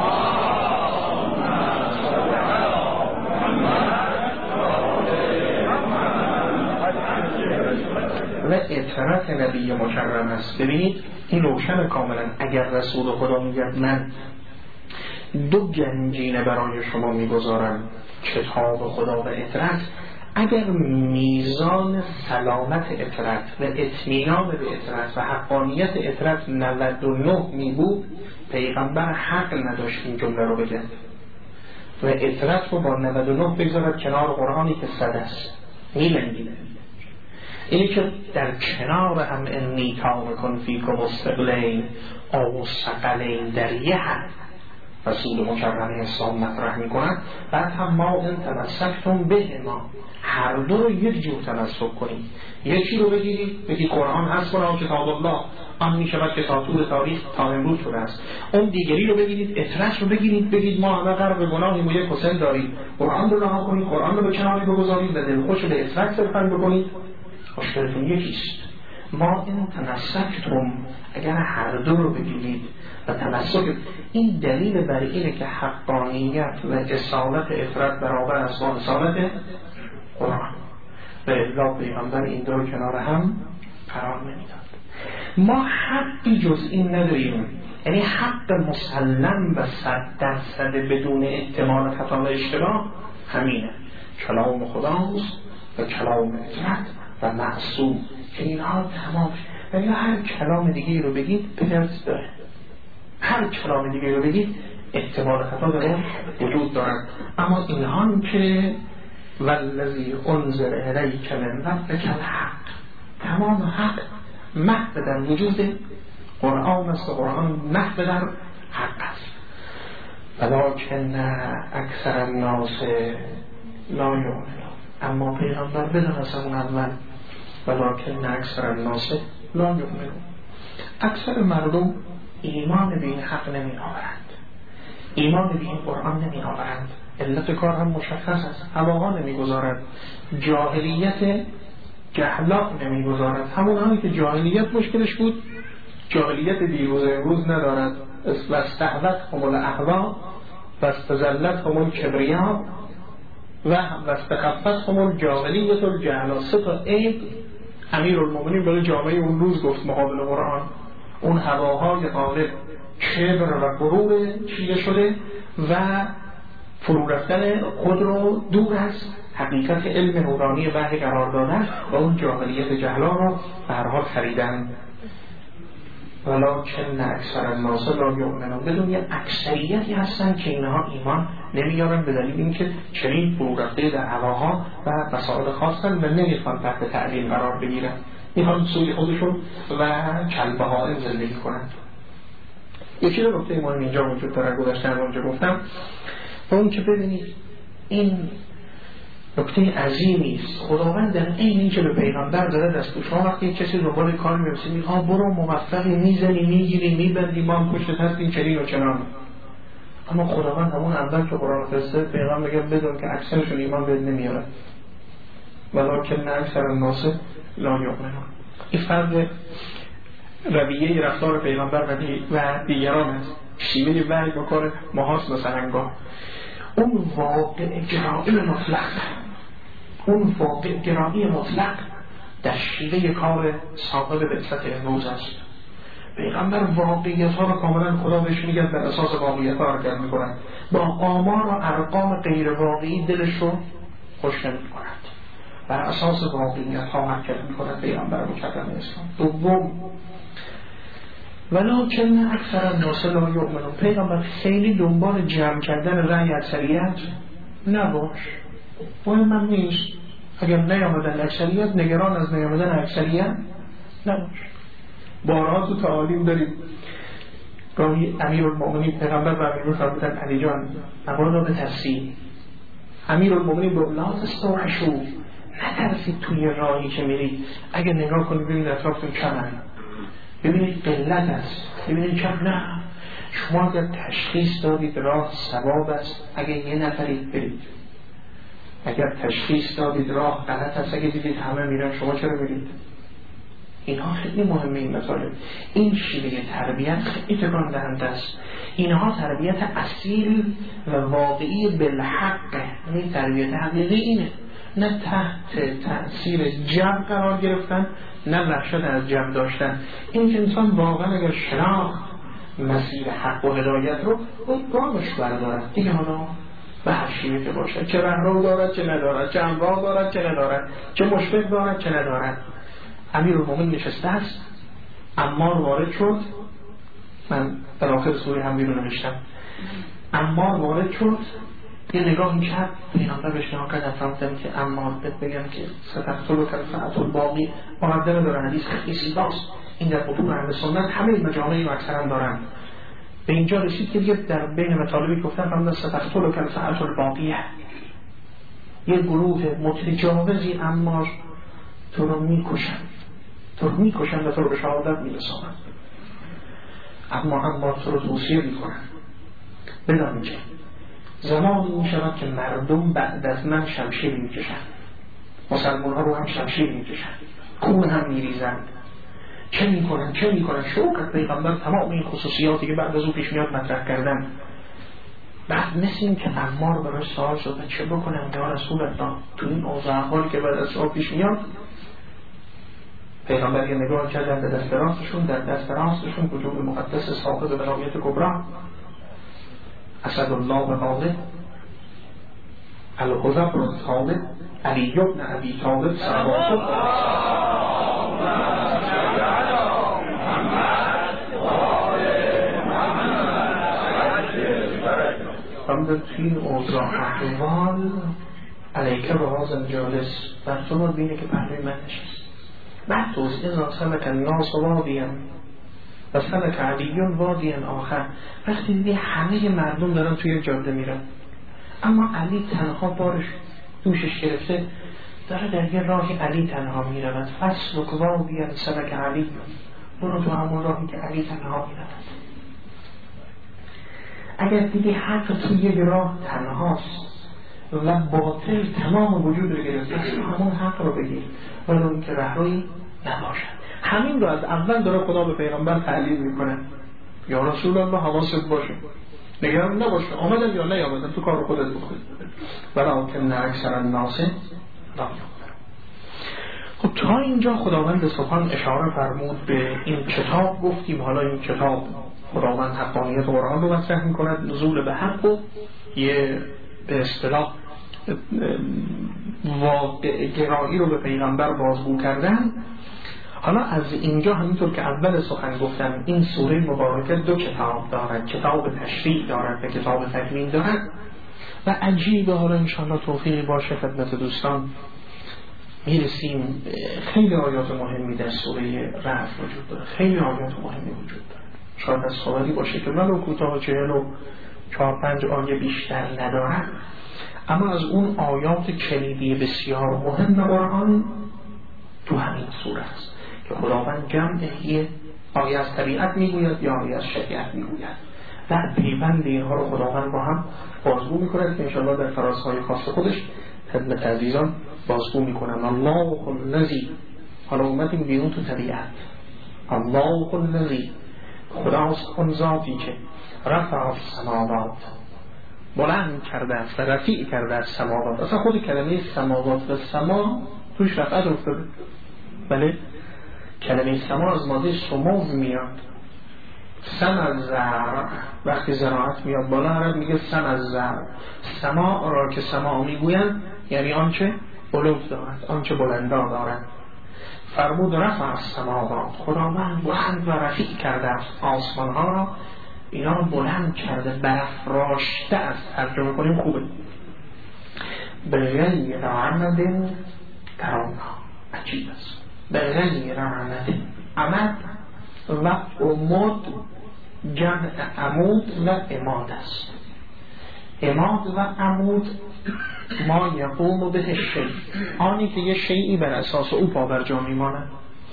و اطرت نبی مکرم است. ببینید این روشن کاملا. اگر رسول خدا میگه من 2 گنجینه برای شما میگذارم، کتاب خدا و اطرت، اگر میزان سلامت اطرت و اطمینان به اطرت و حقانیت اطرت 99 میبود، پیغمبر حق نداشت این جمله رو بگه و اطرت رو با 99 بگذارد کنار قرآنی که 100 است. میلنگیده اینی که در کنار هم انی تارکن فیکم الثقلین او الثقلین در یه حد رسول مکرم اسلام مطرح می کند. بعد هم ما ان تمسکتم به ما، هر دو رو یک جور تمسک کنید. یکی رو بگیرید بگید قرآن هست قرآن کتاب الله آن می شود که تا طول تاریخ تا امروز شده است. اون دیگری رو بگیرید، اطرت رو بگیرید بگید ما همه غرق گناهیم و یک حسین دارید، قرآن رو رها کنید، قرآن رو به کناری بگذارید و دلخوش به اطرت صرفاً بکنید. مشکلتون یکیست. ما این تمسکتم، اگر هر دو رو بگیرید و تمسک، این دلیل بر اینه که حقانیت و اصالت اطرت برابر است با اصالت قرآن و الا پیغمبر این دو رو کنار هم قرار نمیداد. ما حقی جز این نداریم، یعنی حق مسلم و 100% بدون احتمال خطا و اشتباه همینه، کلام خداست و کلام اطرت و معصوم که اینها تمام. یعنی هر کلام دیگه رو بگید پدرس داره، هر کلام دیگه رو بگید احتمال خطا داره وجود دارد. اما اینها که والذی انزل الیک من ربک الحق، تمام حق محو در وجود قرآن است و قرآن محو در حق است. ولکن اکثر الناس لا یؤمنون، اما پیغمبر بدون از اون اول ولکن اکثر الناس لا یؤمنون، اکثر مردم ایمان به این حق نمی آورند، ایمان به این قرآن نمی آورند. علت کار هم مشخص است، هواها نمی گذارد، جاهلیت جهلا نمی گذارد. همون هایی که جاهلیت مشکلش بود، جاهلیت دیروز امروز ندارد. و استهوتهم الاهوا و استزلتهم الکبریا و استخفتهم الجاهلیت الجهلا. سه تا عیب امیرالمومنین برای جامعه اون روز گفت مقابل قرآن. اون هواهای غالب، کبر و غرور چیده شده و فرو رفتن خود رو دور از حقیقت علم نورانی وحی قرار دادن و اون جاهلیت جهلا رو به هر حال خریدن. ولکن اکثر الناس لا یؤمنون. بدون یه اکثریتی هستن که اینها ایمان نمیارن به دلیل اینکه چنین فرو رفته در هواها و مسائل خاصن و نمیخوان تحت تعلیم قرار بگیرن، میخوان سوی خودشون و کالبهائم زندگی کنند. یکی دو نکته مهم اینجا وجود داره، گذاشتم اونجا گفتم، و اون که ببینید این نکته عظیمی است. خداوند در این که به پیغمبر داره دست شما وقتی کسی دنبال کار می‌رسید میگه برو موفقی، میزنی میگیری میبندی، ما هم پشتت هستیم چنین و چنان. اما خداوند همون اول که قرآن فرستاد پیغمبر میگه بدون که اکثرشون ایمان به نمیاره. ولکن اکثر الناس لا یؤمنون. این فرق رویه رفتار پیغمبر و دیگران است. شیوه وحی با کار ماهاست. مثلا اون واقع گرایی مطلق، اون واقع گرایی مطلق در شیوه کار صاحب بعثت امروز است. پیغمبر واقعیت ها رو کاملا خدا بهش میگه بر اساس واقعیت ها حرکت میکنن، با آمار و ارقام غیر واقعی دلش رو خوش نمیکنند، بر اساس واقعیت ها حرکت میکنند پیغمبر مکرم اسلام. دوم ولکن اکثر الناس لا یؤمنون. پیغمبر خیلی دنبال جمع کردن رأی اکثریت نباش، مهم من نیست. اگر نیامدن اکثریت، نگران از نیامدن اکثریت نباش. بارها تو تعالیم داریم. گاهی امیرالمومنین پیغمبر و امیرالمومنین فرمودن علی جان مبادا به تفسیر، امیرالمومنین به لا تستوحشوا، نترسید توی راهی که میرید. اگر نگاه کنید ببینید اطرافتون کمن، ببینید قلت است، ببینید کم. نه، شما اگر تشخیص دادید راه ثواب است اگر یه نفرید برید، اگر تشخیص دادید راه غلط است اگر دیدید همه میرن شما چرا برید؟ اینها خیلی مهمه. این مطالب، این شیوه تربیت خیلی تکان دهنده است. اینها تربیت اصیل و واقعی بالحق، یعنی تربیت حقیقی اینه، نه تحت تأثیر جمع قرار گرفتن، نه وحشت از جمع داشتن. این که انسان واقعا اگر شناخت مسیر حق و هدایت رو باید گامش بردارد دیگه، حالا به هر شیوه که باشه، چه رهرو دارد چه ندارد، چه امراه دارد چه ندارد، چه مشفق دارد چه ندارد. امیرالمومنین نشسته است، عمار وارد شد. من در آخر سوره هم بیرون نوشتم. عمار وارد شد، یه نگاه میکرد، پیغمبر بهش نگاه کرد، فهمیدم که عمار بگم که ستقتل و کلفعت الباقی مقدمه داره. حدیث خیلی زیباست، این در متون اهل سنت همه مجامعی و اکثرا دارن. به اینجا رسید که دیگه در بین مطالبی گفتن فهمیدم ستقتل و کلفعت الباقیه، یه گروه متجاوزی عمار تو رو میکشن، تو رو میکشن و تو رو به شهادت میرسانن، اما عمار تو رو توصیه میکنن بدان که زمانی میشود که مردم بعد از من شمشیر میکشن، مسلمان ها رو هم شمشیر میکشن، خون هم میریزن. چه میکنن؟ شوکت پیغمبر تمام این خصوصیاتی که بعد از او پیش میاد مطرح کردن. بعد مثل این که عمار برای سوال شد چه بکنم یا رسول الله تو این اوضاع حالی که بعد از شما پیش میاد. پیغمبر یه نگاه کردن به دست راستشون، در دست راستشون وجود مقدس صاحب ولایت کبرا اسدالله غالب الحزب الطالب علی بن ابی طالب صلوات الله فرمودن توی این اوضاع احوال علیکه به هازن جالس، بر تو باید بینه که پهلوی من نشست. بعد توضیح ازا سلک الناس وادیم و سلک علیون وادیم آخر. وقتی دیدی همه مردم دارن توی جاده میرن اما علی تنها بارش دوشش گرفته داره در یه راهی علی تنها میرود. فصل و وادیم سلک علیون، برو تو همون راهی که علی تنها میرود. اگر دیدی حق توی یک راه تنهاست و باطل تمام وجود رو گرفته، همون حق رو بگیر ولو اینکه رهروی نباشد. همین رو از اول داره خدا به پیغمبر تعلیم میکنه، یا رسول الله حواست باشه، نگران نباشه آمدن یا نیامدن، تو کار خودت بکن. ولکن اکثر الناس لا یعلمون. خب تا اینجا خداوند سبحان اشاره فرمود به این کتاب. گفتیم حالا این کتاب خداوند حقانیت قرآن رو مطرح میکند، نزول به حق و یه به اصطلاح واقع گرایی رو به پیغمبر بازگو کردن. حالا از اینجا همینطور که اول سخن گفتم این سوره مبارکه دو کتاب دارد، کتاب تشریع دارد و کتاب تکوین دارد. و عجیبه، حالا انشاءالله توفیقی باشه خدمت دوستان میرسیم، خیلی آیات مهمی در سوره رعد وجود داره، خیلی آیات مهمی وجود داره. شاید از خبری باشه که ولو کوتاه 44-45 آیه بیشتر ندارد، اما از اون آیات کلیدی بسیار مهم قرآن تو همین سوره است که خداوند جمعی آیه از طبیعت میگوید یا آیه از شریعت میگوید و پیوند اینها رو خداوند با هم بازگو میکند که انشاءالله در فرازهای خاص خودش خدمت عزیزان بازگو میکنم. الله الذی، حالا اومدیم بیرون تو طبیعت، الله الذی خداست اون ذاتی که رفع السماوات بلند کرده است و رفیع کرده است سماوات. اصلا خود کلمه سماوات و سما توش رفعت افتاده. بله، کلمه سما از ماده سمو میاد. سم از زرع، وقتی زراعت میاد بالا عرب میگه سم از زرع. سما را که سما میگویند یعنی آنچه بلند دارد، آنچه بلندان دارد. فرمود رفع السماوات، خداوند بلند و رفیع کرده است آسمان ها را، اینا رو بلند کرده، برافراشته است. ترجمه کنیم خوبه. بغیر عمد ترونها، عجیب است. بغیر عمد و عمود جمع عمود و عماد است. عماد و عمود ما یقوم به شیء، آنی که یه شیئی بر اساس او پابرجا میماند.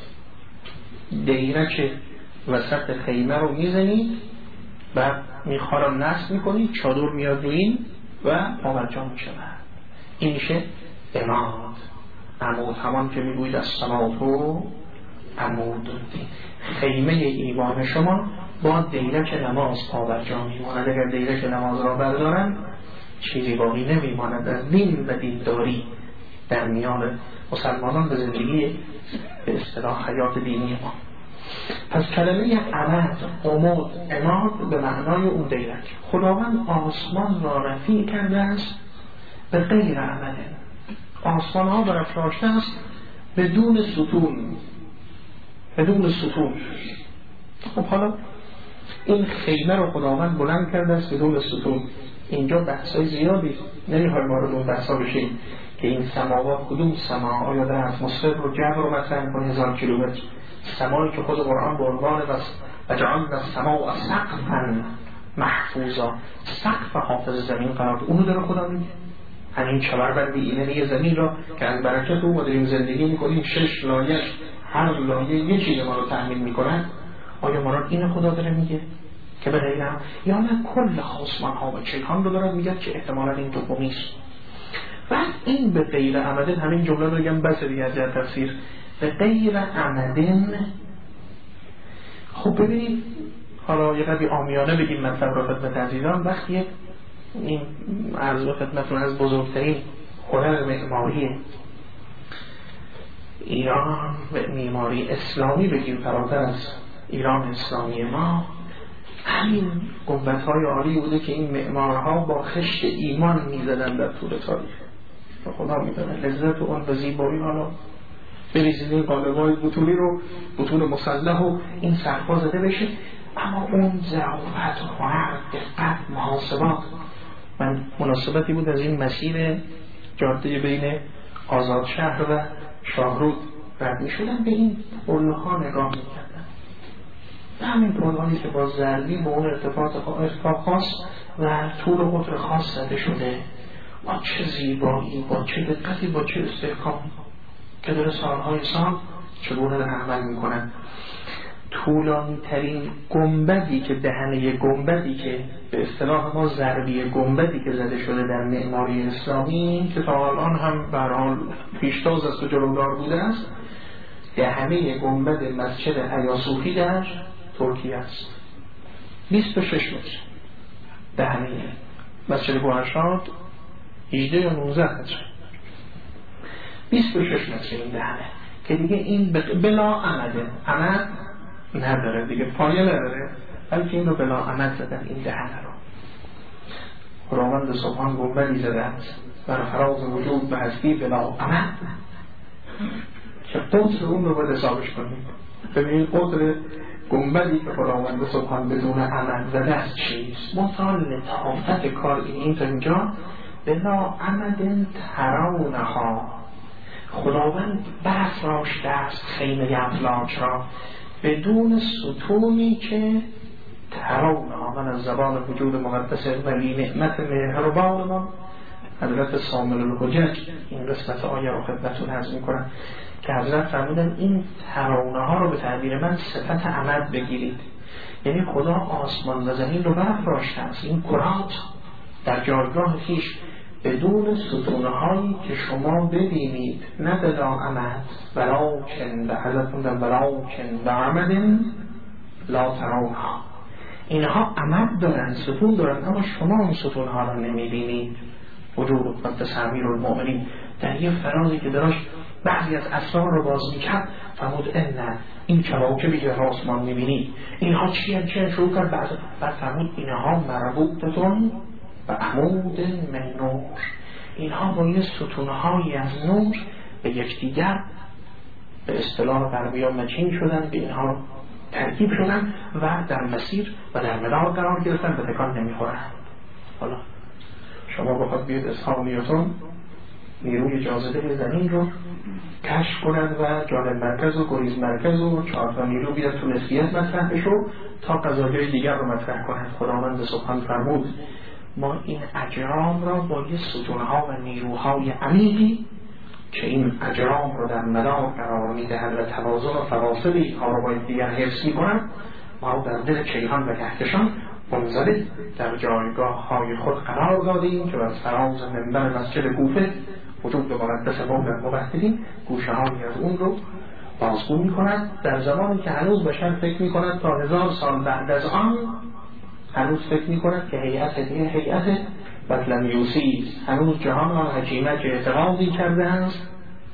دیرک وسط خیمه رو میزنید و میخواه رو نصب میکنید، چادر میاد روی این و پابرجا میشه. این میشه عماد. عمود همان که میگوید از سماوات عمود، خیمه ایمان شما با دیرک نماز پابرجا میماند. اگر دیرک نماز را بردارن چیزی باقی نمیماند از دین و دینداری در میان مسلمانان به زندگی به اصطلاح حیات دینی ما. پس کلمه عمد، عمود، عماد به معنای اون دیرک. خداوند آسمان را رفیع کرده است به غیر عمد، آسمان ها برافراشته است بدون ستون، بدون ستون. خب حالا این خیمه رو خداوند بلند کرده است بدون ستون. اینجا بحثای زیادی نمیخوایم وارد اون بحثا بشیم که این سماوات کدوم سما، آیا در اتمسفر رو جو رو مطرح کنه 1000 کیلومتر، سمایی که خود قرآن به عنوان و جعلنا السماء سقفا محفوظا، سقف حافظ زمین قرار ده، اونو داره خدا میگه. همین کمربند ایمنی زمین را که از برکت او ما داریم زندگی میکنیم، 6 لایه‌اش هر لایه یه چیز ما رو تحمیل میکنن، آیا مراد این خدا داره میگه که به غیرم، یا نه کل آسمان ها و کیهان رو داره میگه که احتمالا این دومی است. بعد این به غیر عمدن، همین جمله رو بگم بس دیگه از تفسیر. به غیر عمدن، خب ببینید حالا یه قدری عامیانه بگیم مطلب رو خدمت عزیزان، وقتی این عرض به خدمتون از بزرگترین هنر معماری ایران و معماری اسلامی بگیم، فراتر از ایران اسلامی ما، همین گنبدهای عالی بوده که این معمارها با خشت ایمان میزدن در طول تاریخ. خدا میدونه لذت اون و زیبایی. حالا بریزیده قالب‌های بطولی رو، بطول مسلح و این سقف‌ها زده بشه، اما اون ظرافت و هنر، دقت، محاسبات. من مناسبتی بود از این مسیر جاده بین آزادشهر و شاهرود رد می‌شدم، به این قله‌ها نگاه می‌کردم، همین قله‌هایی که با ضربی به اون ارتفاع خاص و طول و قطر خاص زده شده، با چه زیبایی، با چه دقتی، با چه استحکام که داره سالهای سال چگونه در عمل میکنن. طولانی ترین گنبدی که دهنه گنبدی که به اصطلاح ما ضربی گنبدی که زده شده در معماری اسلامی که تا الان هم به هر حال پیشتاز است و جلودار بوده است، دهنه گنبد مسجد ایاصوفی در ترکیه است. 26 متر دهنه. مسجد بوهرشاد 18 یا 19 متر. 26 متر این دهنه که دیگه این بلا عمده، عمد نداره دیگه، پایه نداره، بلکه این رو بلا عمد زدن این دهنه رو. خداوند سبحان گنبدی زده است بر فراز وجود به هستی بلا عمد که قدر اون رو باید حسابش کنیم. ببینید قدر گنبدی که خداوند سبحان بدون عمد زده است چیست؟ مثال لطافت کار این تا اینجا بلا عمد ترونها، خداوند بس راشته است خیمه افلاک را بدون ستونی که ترونها. من از زبان وجود مقدس ولی نعمت مهربانمان حضرت سامل الحجج این قسمت آیه رو خدمتتون عرض میکنم که حضرت فرمودن این ترونها رو به تعبیر من صفت عمد بگیرید، یعنی خدا آسمان و زمین رو برافراشته است، این کرات در جایگاه خویش بدون ستونهایی که شما ببینید، نه بلا عمد ولکن به حضرت خوندن ولکن به عمد لا ترونها. اینها عمد دارن، ستون دارن، اما شما اون ستونها رو نمیبینید. وجود قدس امیرالمؤمنین در یه فرازی که داشت بعضی از اسرار رو باز میکرد فرمود این کواکبی که آسمان میبینید اینها چی شروع کرد بعد فرمود اینها مربوطتون و عمود من نور، اینها با یه ستونهایی از نور به یکدیگر به اصطلاح غربی‌ها مچین شدن، به اینها ترکیب شدن و در مسیر و در مدار قرار گرفتن و تکان نمیخورن. حالا شما بخواد بیاد اسحاق نیوتن نیروی جاذبه زمین رو کشف کنند و جانب مرکز و گریز مرکز و 4 تا نیرو بیاد تو نسبیت مطرح بشو تا قضایای دیگر رو مطرح کنند. خداوند سبحان فرمود ما این اجرام را با یه ستونها و نیروهای عمیقی که این اجرام رو در مدار قرار میدهند و توازن و فواصل اینها رو باید دیگر حفظ میکنند، ما در دل کیهان و کهکشان منزلق در جایگاه های خود قرار دادیم که از فراز منبر مسجد کوفه وجود به مقدس مبتدین گوشه هایی از اون رو بازگو می کند، در زمانی که هنوز بشر فکر می کند تا 1000 سال بعد از آن هنوز فکر می کند که هیئت بطلمیوسی است. هنوز جهان آن حکیمت اعتقادی کرده است،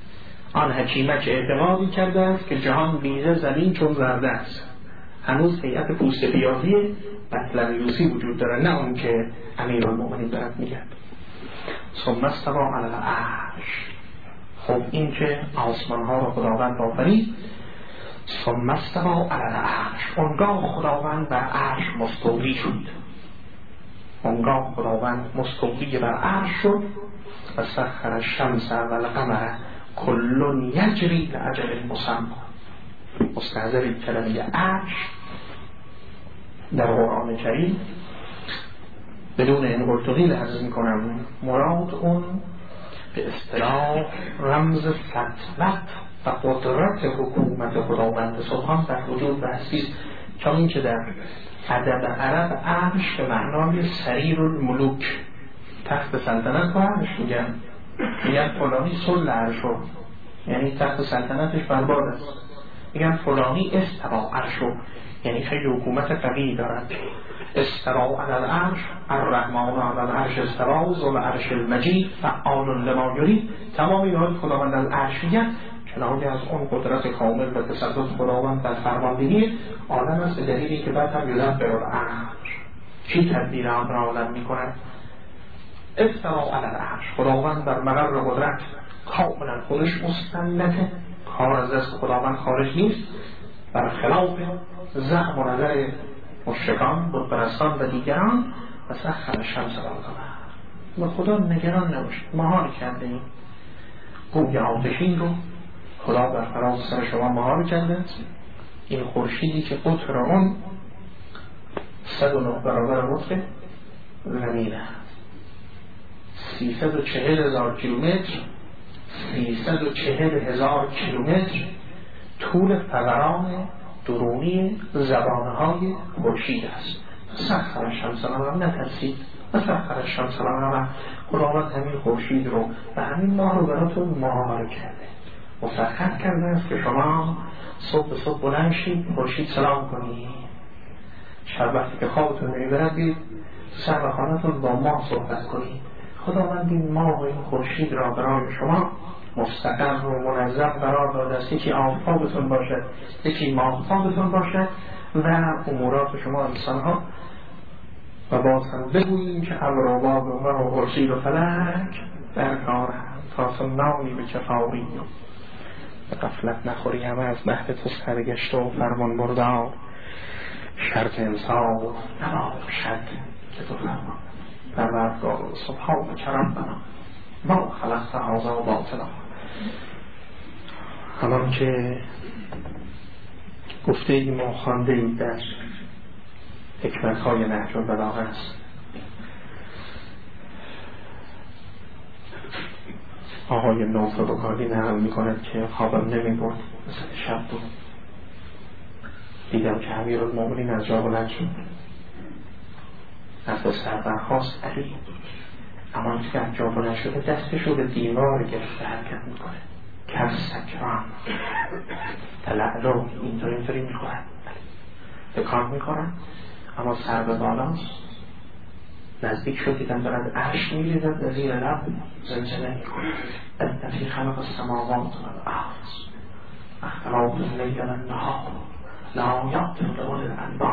که جهان بیزه زمین چون زرده است. هنوز هیئت پوست پیازی بطلمیوسی وجود داره، نه اون که امیرالمؤمنین دارد میگه. ثم استوى علی العرش. خب این که آسمان ها رو خداوند آفرید، ثم استوى علی العرش، اونگاه خداوند بر عرش مستولی شد. اونگاه خداوند مستولی بر عرش شد و سخر الشمس و القمر کل یجری لاجل مسمى. مستحضر کلمه عرش در قرآن کریم بدون این قرطبی عرض میکنم مراد اون به اصطلاح رمز سطوت و قدرت حکومت خداوند سبحان در وجود و هستی، چون که در ادب عرب عرش به معنای سریر الملوک، تخت سلطنت رو عرش میگن فلانی سل عرشو، یعنی تخت سلطنتش برباد است. میگن فلانی استوا عرشو، یعنی خیلی حکومت قوی دارد. استوا علی العرش الرحمن علی العرش استوا ذو العرش المجید فعال لما یرید. تمام اینها خداوند از عرش میگن کنایه از اون قدرت کامل و تسلط خداوند در فرماندهی عالم است، به دلیلی که بعد هم یدبر العرش، چی تدبیر امر عالم میکند. استوا علی العرش، خداوند در مقر قدرت کاملا خودش مستملکه، کار از دست خداوند خارج نیست، برخلاف زعم و نظر مشرکان بتپرستان و دیگران. و سخر الشمس و القمر، و خدا نگران نباشید مهار کرده این گوی آتشین رو خدا بر فراز سر شما مهار کرده. این خورشیدی که قطر اون 109 برابر قطر زمین است، 340,000 کیلومتر، 340,000 کیلومتر طول فوران درونی زبانهای خورشید است. سخر الشمس القمر، نترسید و سخر الشمس القمر، خداوند همین خورشید رو و همین ماه رو براتون مهار کرده، مسخر کرده است که شما صبح بلند شید خورشید سلام کنید، شب وقتی که خوابتون میبرید سر خانتون با ماه صحبت کنید. خداوند این ماه و این خورشید را برای شما مستقر و منظم قرار داده است، یکی آفتابتون باشد، یکی ماهتابتون باشد و امورات شما انسان ها و باز هم بگوییم که امر و باب و خورشید و فلک در کار تا سنانی به کفاری به غفلت نخوری، همه از بحر تو سرگشت و فرمان بردار، شرط انصاف نباشد که تو فرمان پروردگار سبحان کرم بنا ما خلقت هذا باطلا. همان که گفته ایم و خوانده ایم در حکمت‌های نهج البلاغه است، آقای نوفبکاری نقل می‌کند که خوابم نمی‌برد، مثل شب بود دیدم که امیرالمومنین از جا بلند شد، از سر برخاست علی، اما اینکه از جا بلند شده دستش رو به دیوار گرفته حرکت میکنه، کف سکران تلعلو اینطوری میخورن، به کار میخورن، اما سر به بالاست. نزدیک شد دیدن دارد عرش میریزد و زیر لب زلزله میکنه. ان فی خلق السماوات والارض اختلاف اللیل والنهار لآیات لأولی الالباب.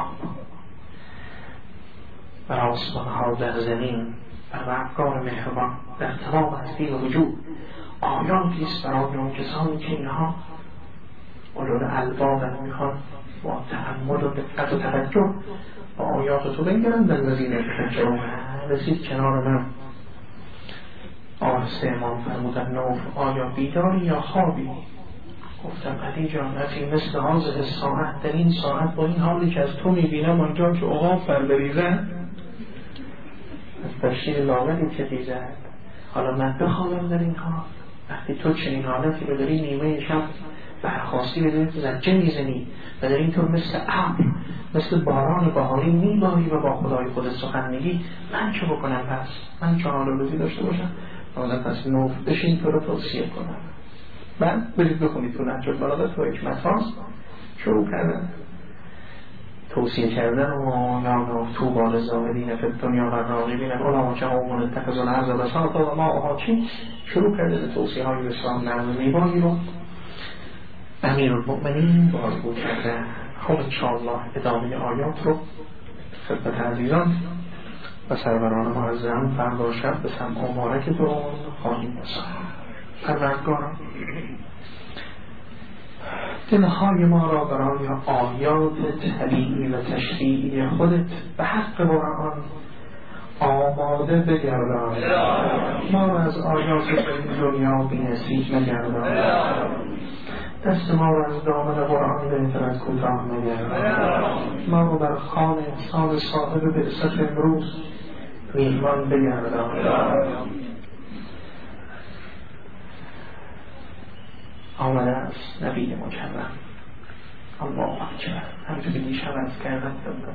بر آسمان ها در زمین پروردگار مهربان در تمام هستی و وجود آیاتی است برای اون کسانی که اینها اولو الالباب میخوان با تأمل و دقت و توجه با آیات تو بگیرن در وزین تفجرون. رسید کنار من آهسته امام فرمودن نوف آیا بیداری یا خوابی؟ گفتم علی جان نفی مثل حاضر ساعت، در این ساعت با این حالی که از تو میبینم آنجا که عقاب فربریزن از تشکیل لاغلی که دیزد، حالا من بخوابم در این حال؟ وقتی تو چنین حالتی رو داری نیمه شب برخواستی بدونی که زجه میزنی و در این طور مثل ابر مثل باران بهاری میباری و با خدای خودت سخن میگی، من چه بکنم پس؟ من چه حال روزی داشته باشم؟ حالا پس نوف بشین تو رو توصیه کنم، بعد برید بخونید تو نهج البلاغه تو حکمت هاست شروع کردن توصیه کردن و یا تو بال زاهدین فی الدنیا و راغبین اولئک هم اتخذوا الارض بساطا و ماءها چی شروع کرده توصیه های بسیار نرم میبایی رو امیرالمؤمنین بازگو کرده. خب انشاءالله ادامه آیات رو خدمت عزیزان و سروران معظم فردا شب به سمع و مبارکتون خواهیم رساند. پروردگارا دلهای ما را برای آیات طبیعی و تشریعی خودت به حق قرآن آماده بگردان، ما را از آیات دنیا بی‌نصیب نگردان، دست ما را از دامن قرآن بهتر از کوتاه نگردان، ما را بر خوان انسان صاحب بعثت امروز میهمان بگردان. آمده است نبی مکرم الله اکبر، همچون که دیشب از کردن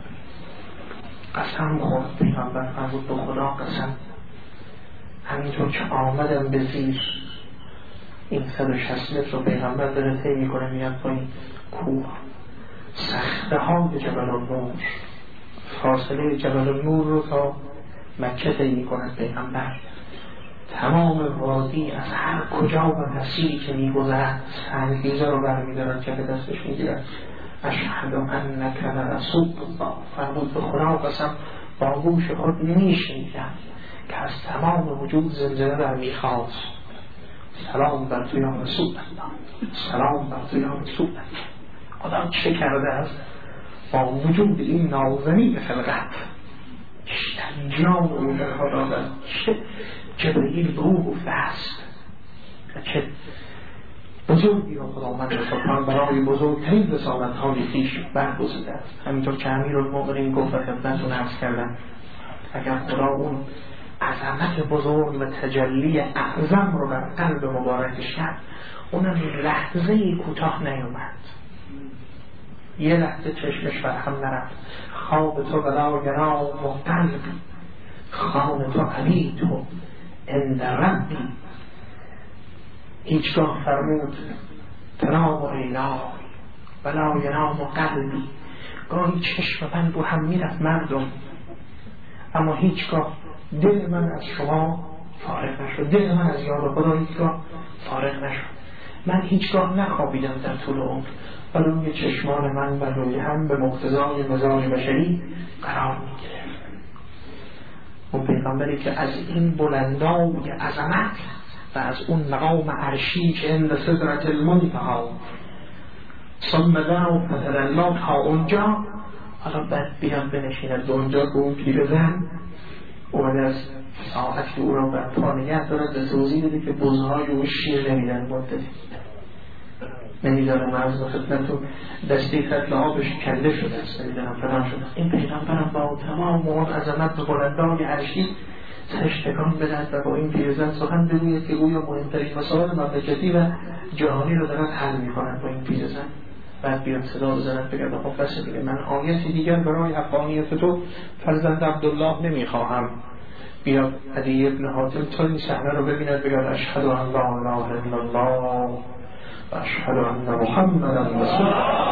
قسم خورد پیغمبر فرمود به خدا قسم، همینطور که آمدم به زیر این 160 متر رو پیغمبر داره طی میکنه میاد پایین کوه سخته های جبل النور، فاصله جبل النور رو تا مکه طی میکنه پیغمبر، تمام وادی از هر کجا و مسیری که میگذرد سنگیزه رو برمیدارن که به دستش میگیرن اشهد انک لرسول الله، فرمود به خدا قسم با گوش خود میشنیدم که از تمام وجود زلزله برمیخواست سلام بر تو یا رسول الله، سلام بر تو یا رسول الله. خدا چه کرده است با وجود این نازنین خلقت انجام رو در خدا دارد، چه جبرئیل به او گفته است و چه بزرگی را خداوند سبحانه برای بزرگترین رسالت‌های خویش برگزیده است. همینطور که امیرالمؤمنین گفت و خدمتتون عرض کردم اگر خدا اون عظمت بزرگ و تجلی اعظم رو بر قلب مبارکش کرد، اونم لحظه‌ای کوتاه نیومد، یه لحظه چشمش بر هم نرفت، خواب تو ولا ینام قلبی، خوان تو علی تو عند ربی. هیچگاه فرمود تنام عینای ولا ینام قلبی، گاهی چشم من رو هم میرفت مردم، اما هیچگاه دل من از شما فارغ نشد، دل من از یاد خدا هیچگاه فارغ نشد. من هیچگاه نخوابیدم در طول عمر، ولی روی چشمان من و روی هم به مقتضای مزاج بشری قرار میگرفت. اون پیغمبری که از این بلندای عظمت و از اون مقام عرشی که عند سدرة المنتهی ثم دعوا فتدلی تا اونجا، حالا بعد بیان بنشیند به اونجا که اون پیرزن اومده از ساعتی او را بر پا نگه دارد و توضیح داده که بزهای او شیر نمیدن مدتی نمیدانم عرض خدمتتون دسته قتل آبش کله شده است، نمیدانم فلان شده. این پیغمبرم با تمام اون عظمت و بلندای عرشی سرش تکان بدهد و با این پیرزن سخن بگوید که گویا مهمترین مسائل مملکتی و جهانی رو دارد حل می‌کند با این پیرزن. بعد بیاد صدا بزند بگرد خب بس دیگه، من آیتی دیگر برای حقانیت تو فرزند عبدالله نمیخواهم. بیاد عدی ابن حاتم تا این صحنه رو ببیند بگرد اشهد ان لا اله الا الله و اشهد ان محمدا رسول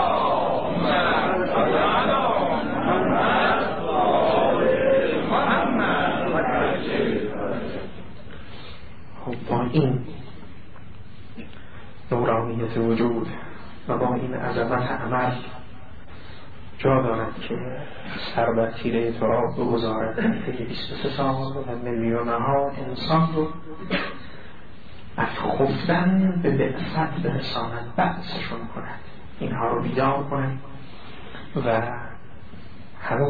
خب با این نورانیت وجود و با این عظمت عمل جا دارد که سر بر تیره تراب بگذارد که 23 سال و میلیون ها انسان رو از خفتن به بعثت برساند، بعثشون کند، اینها رو بیدار کند و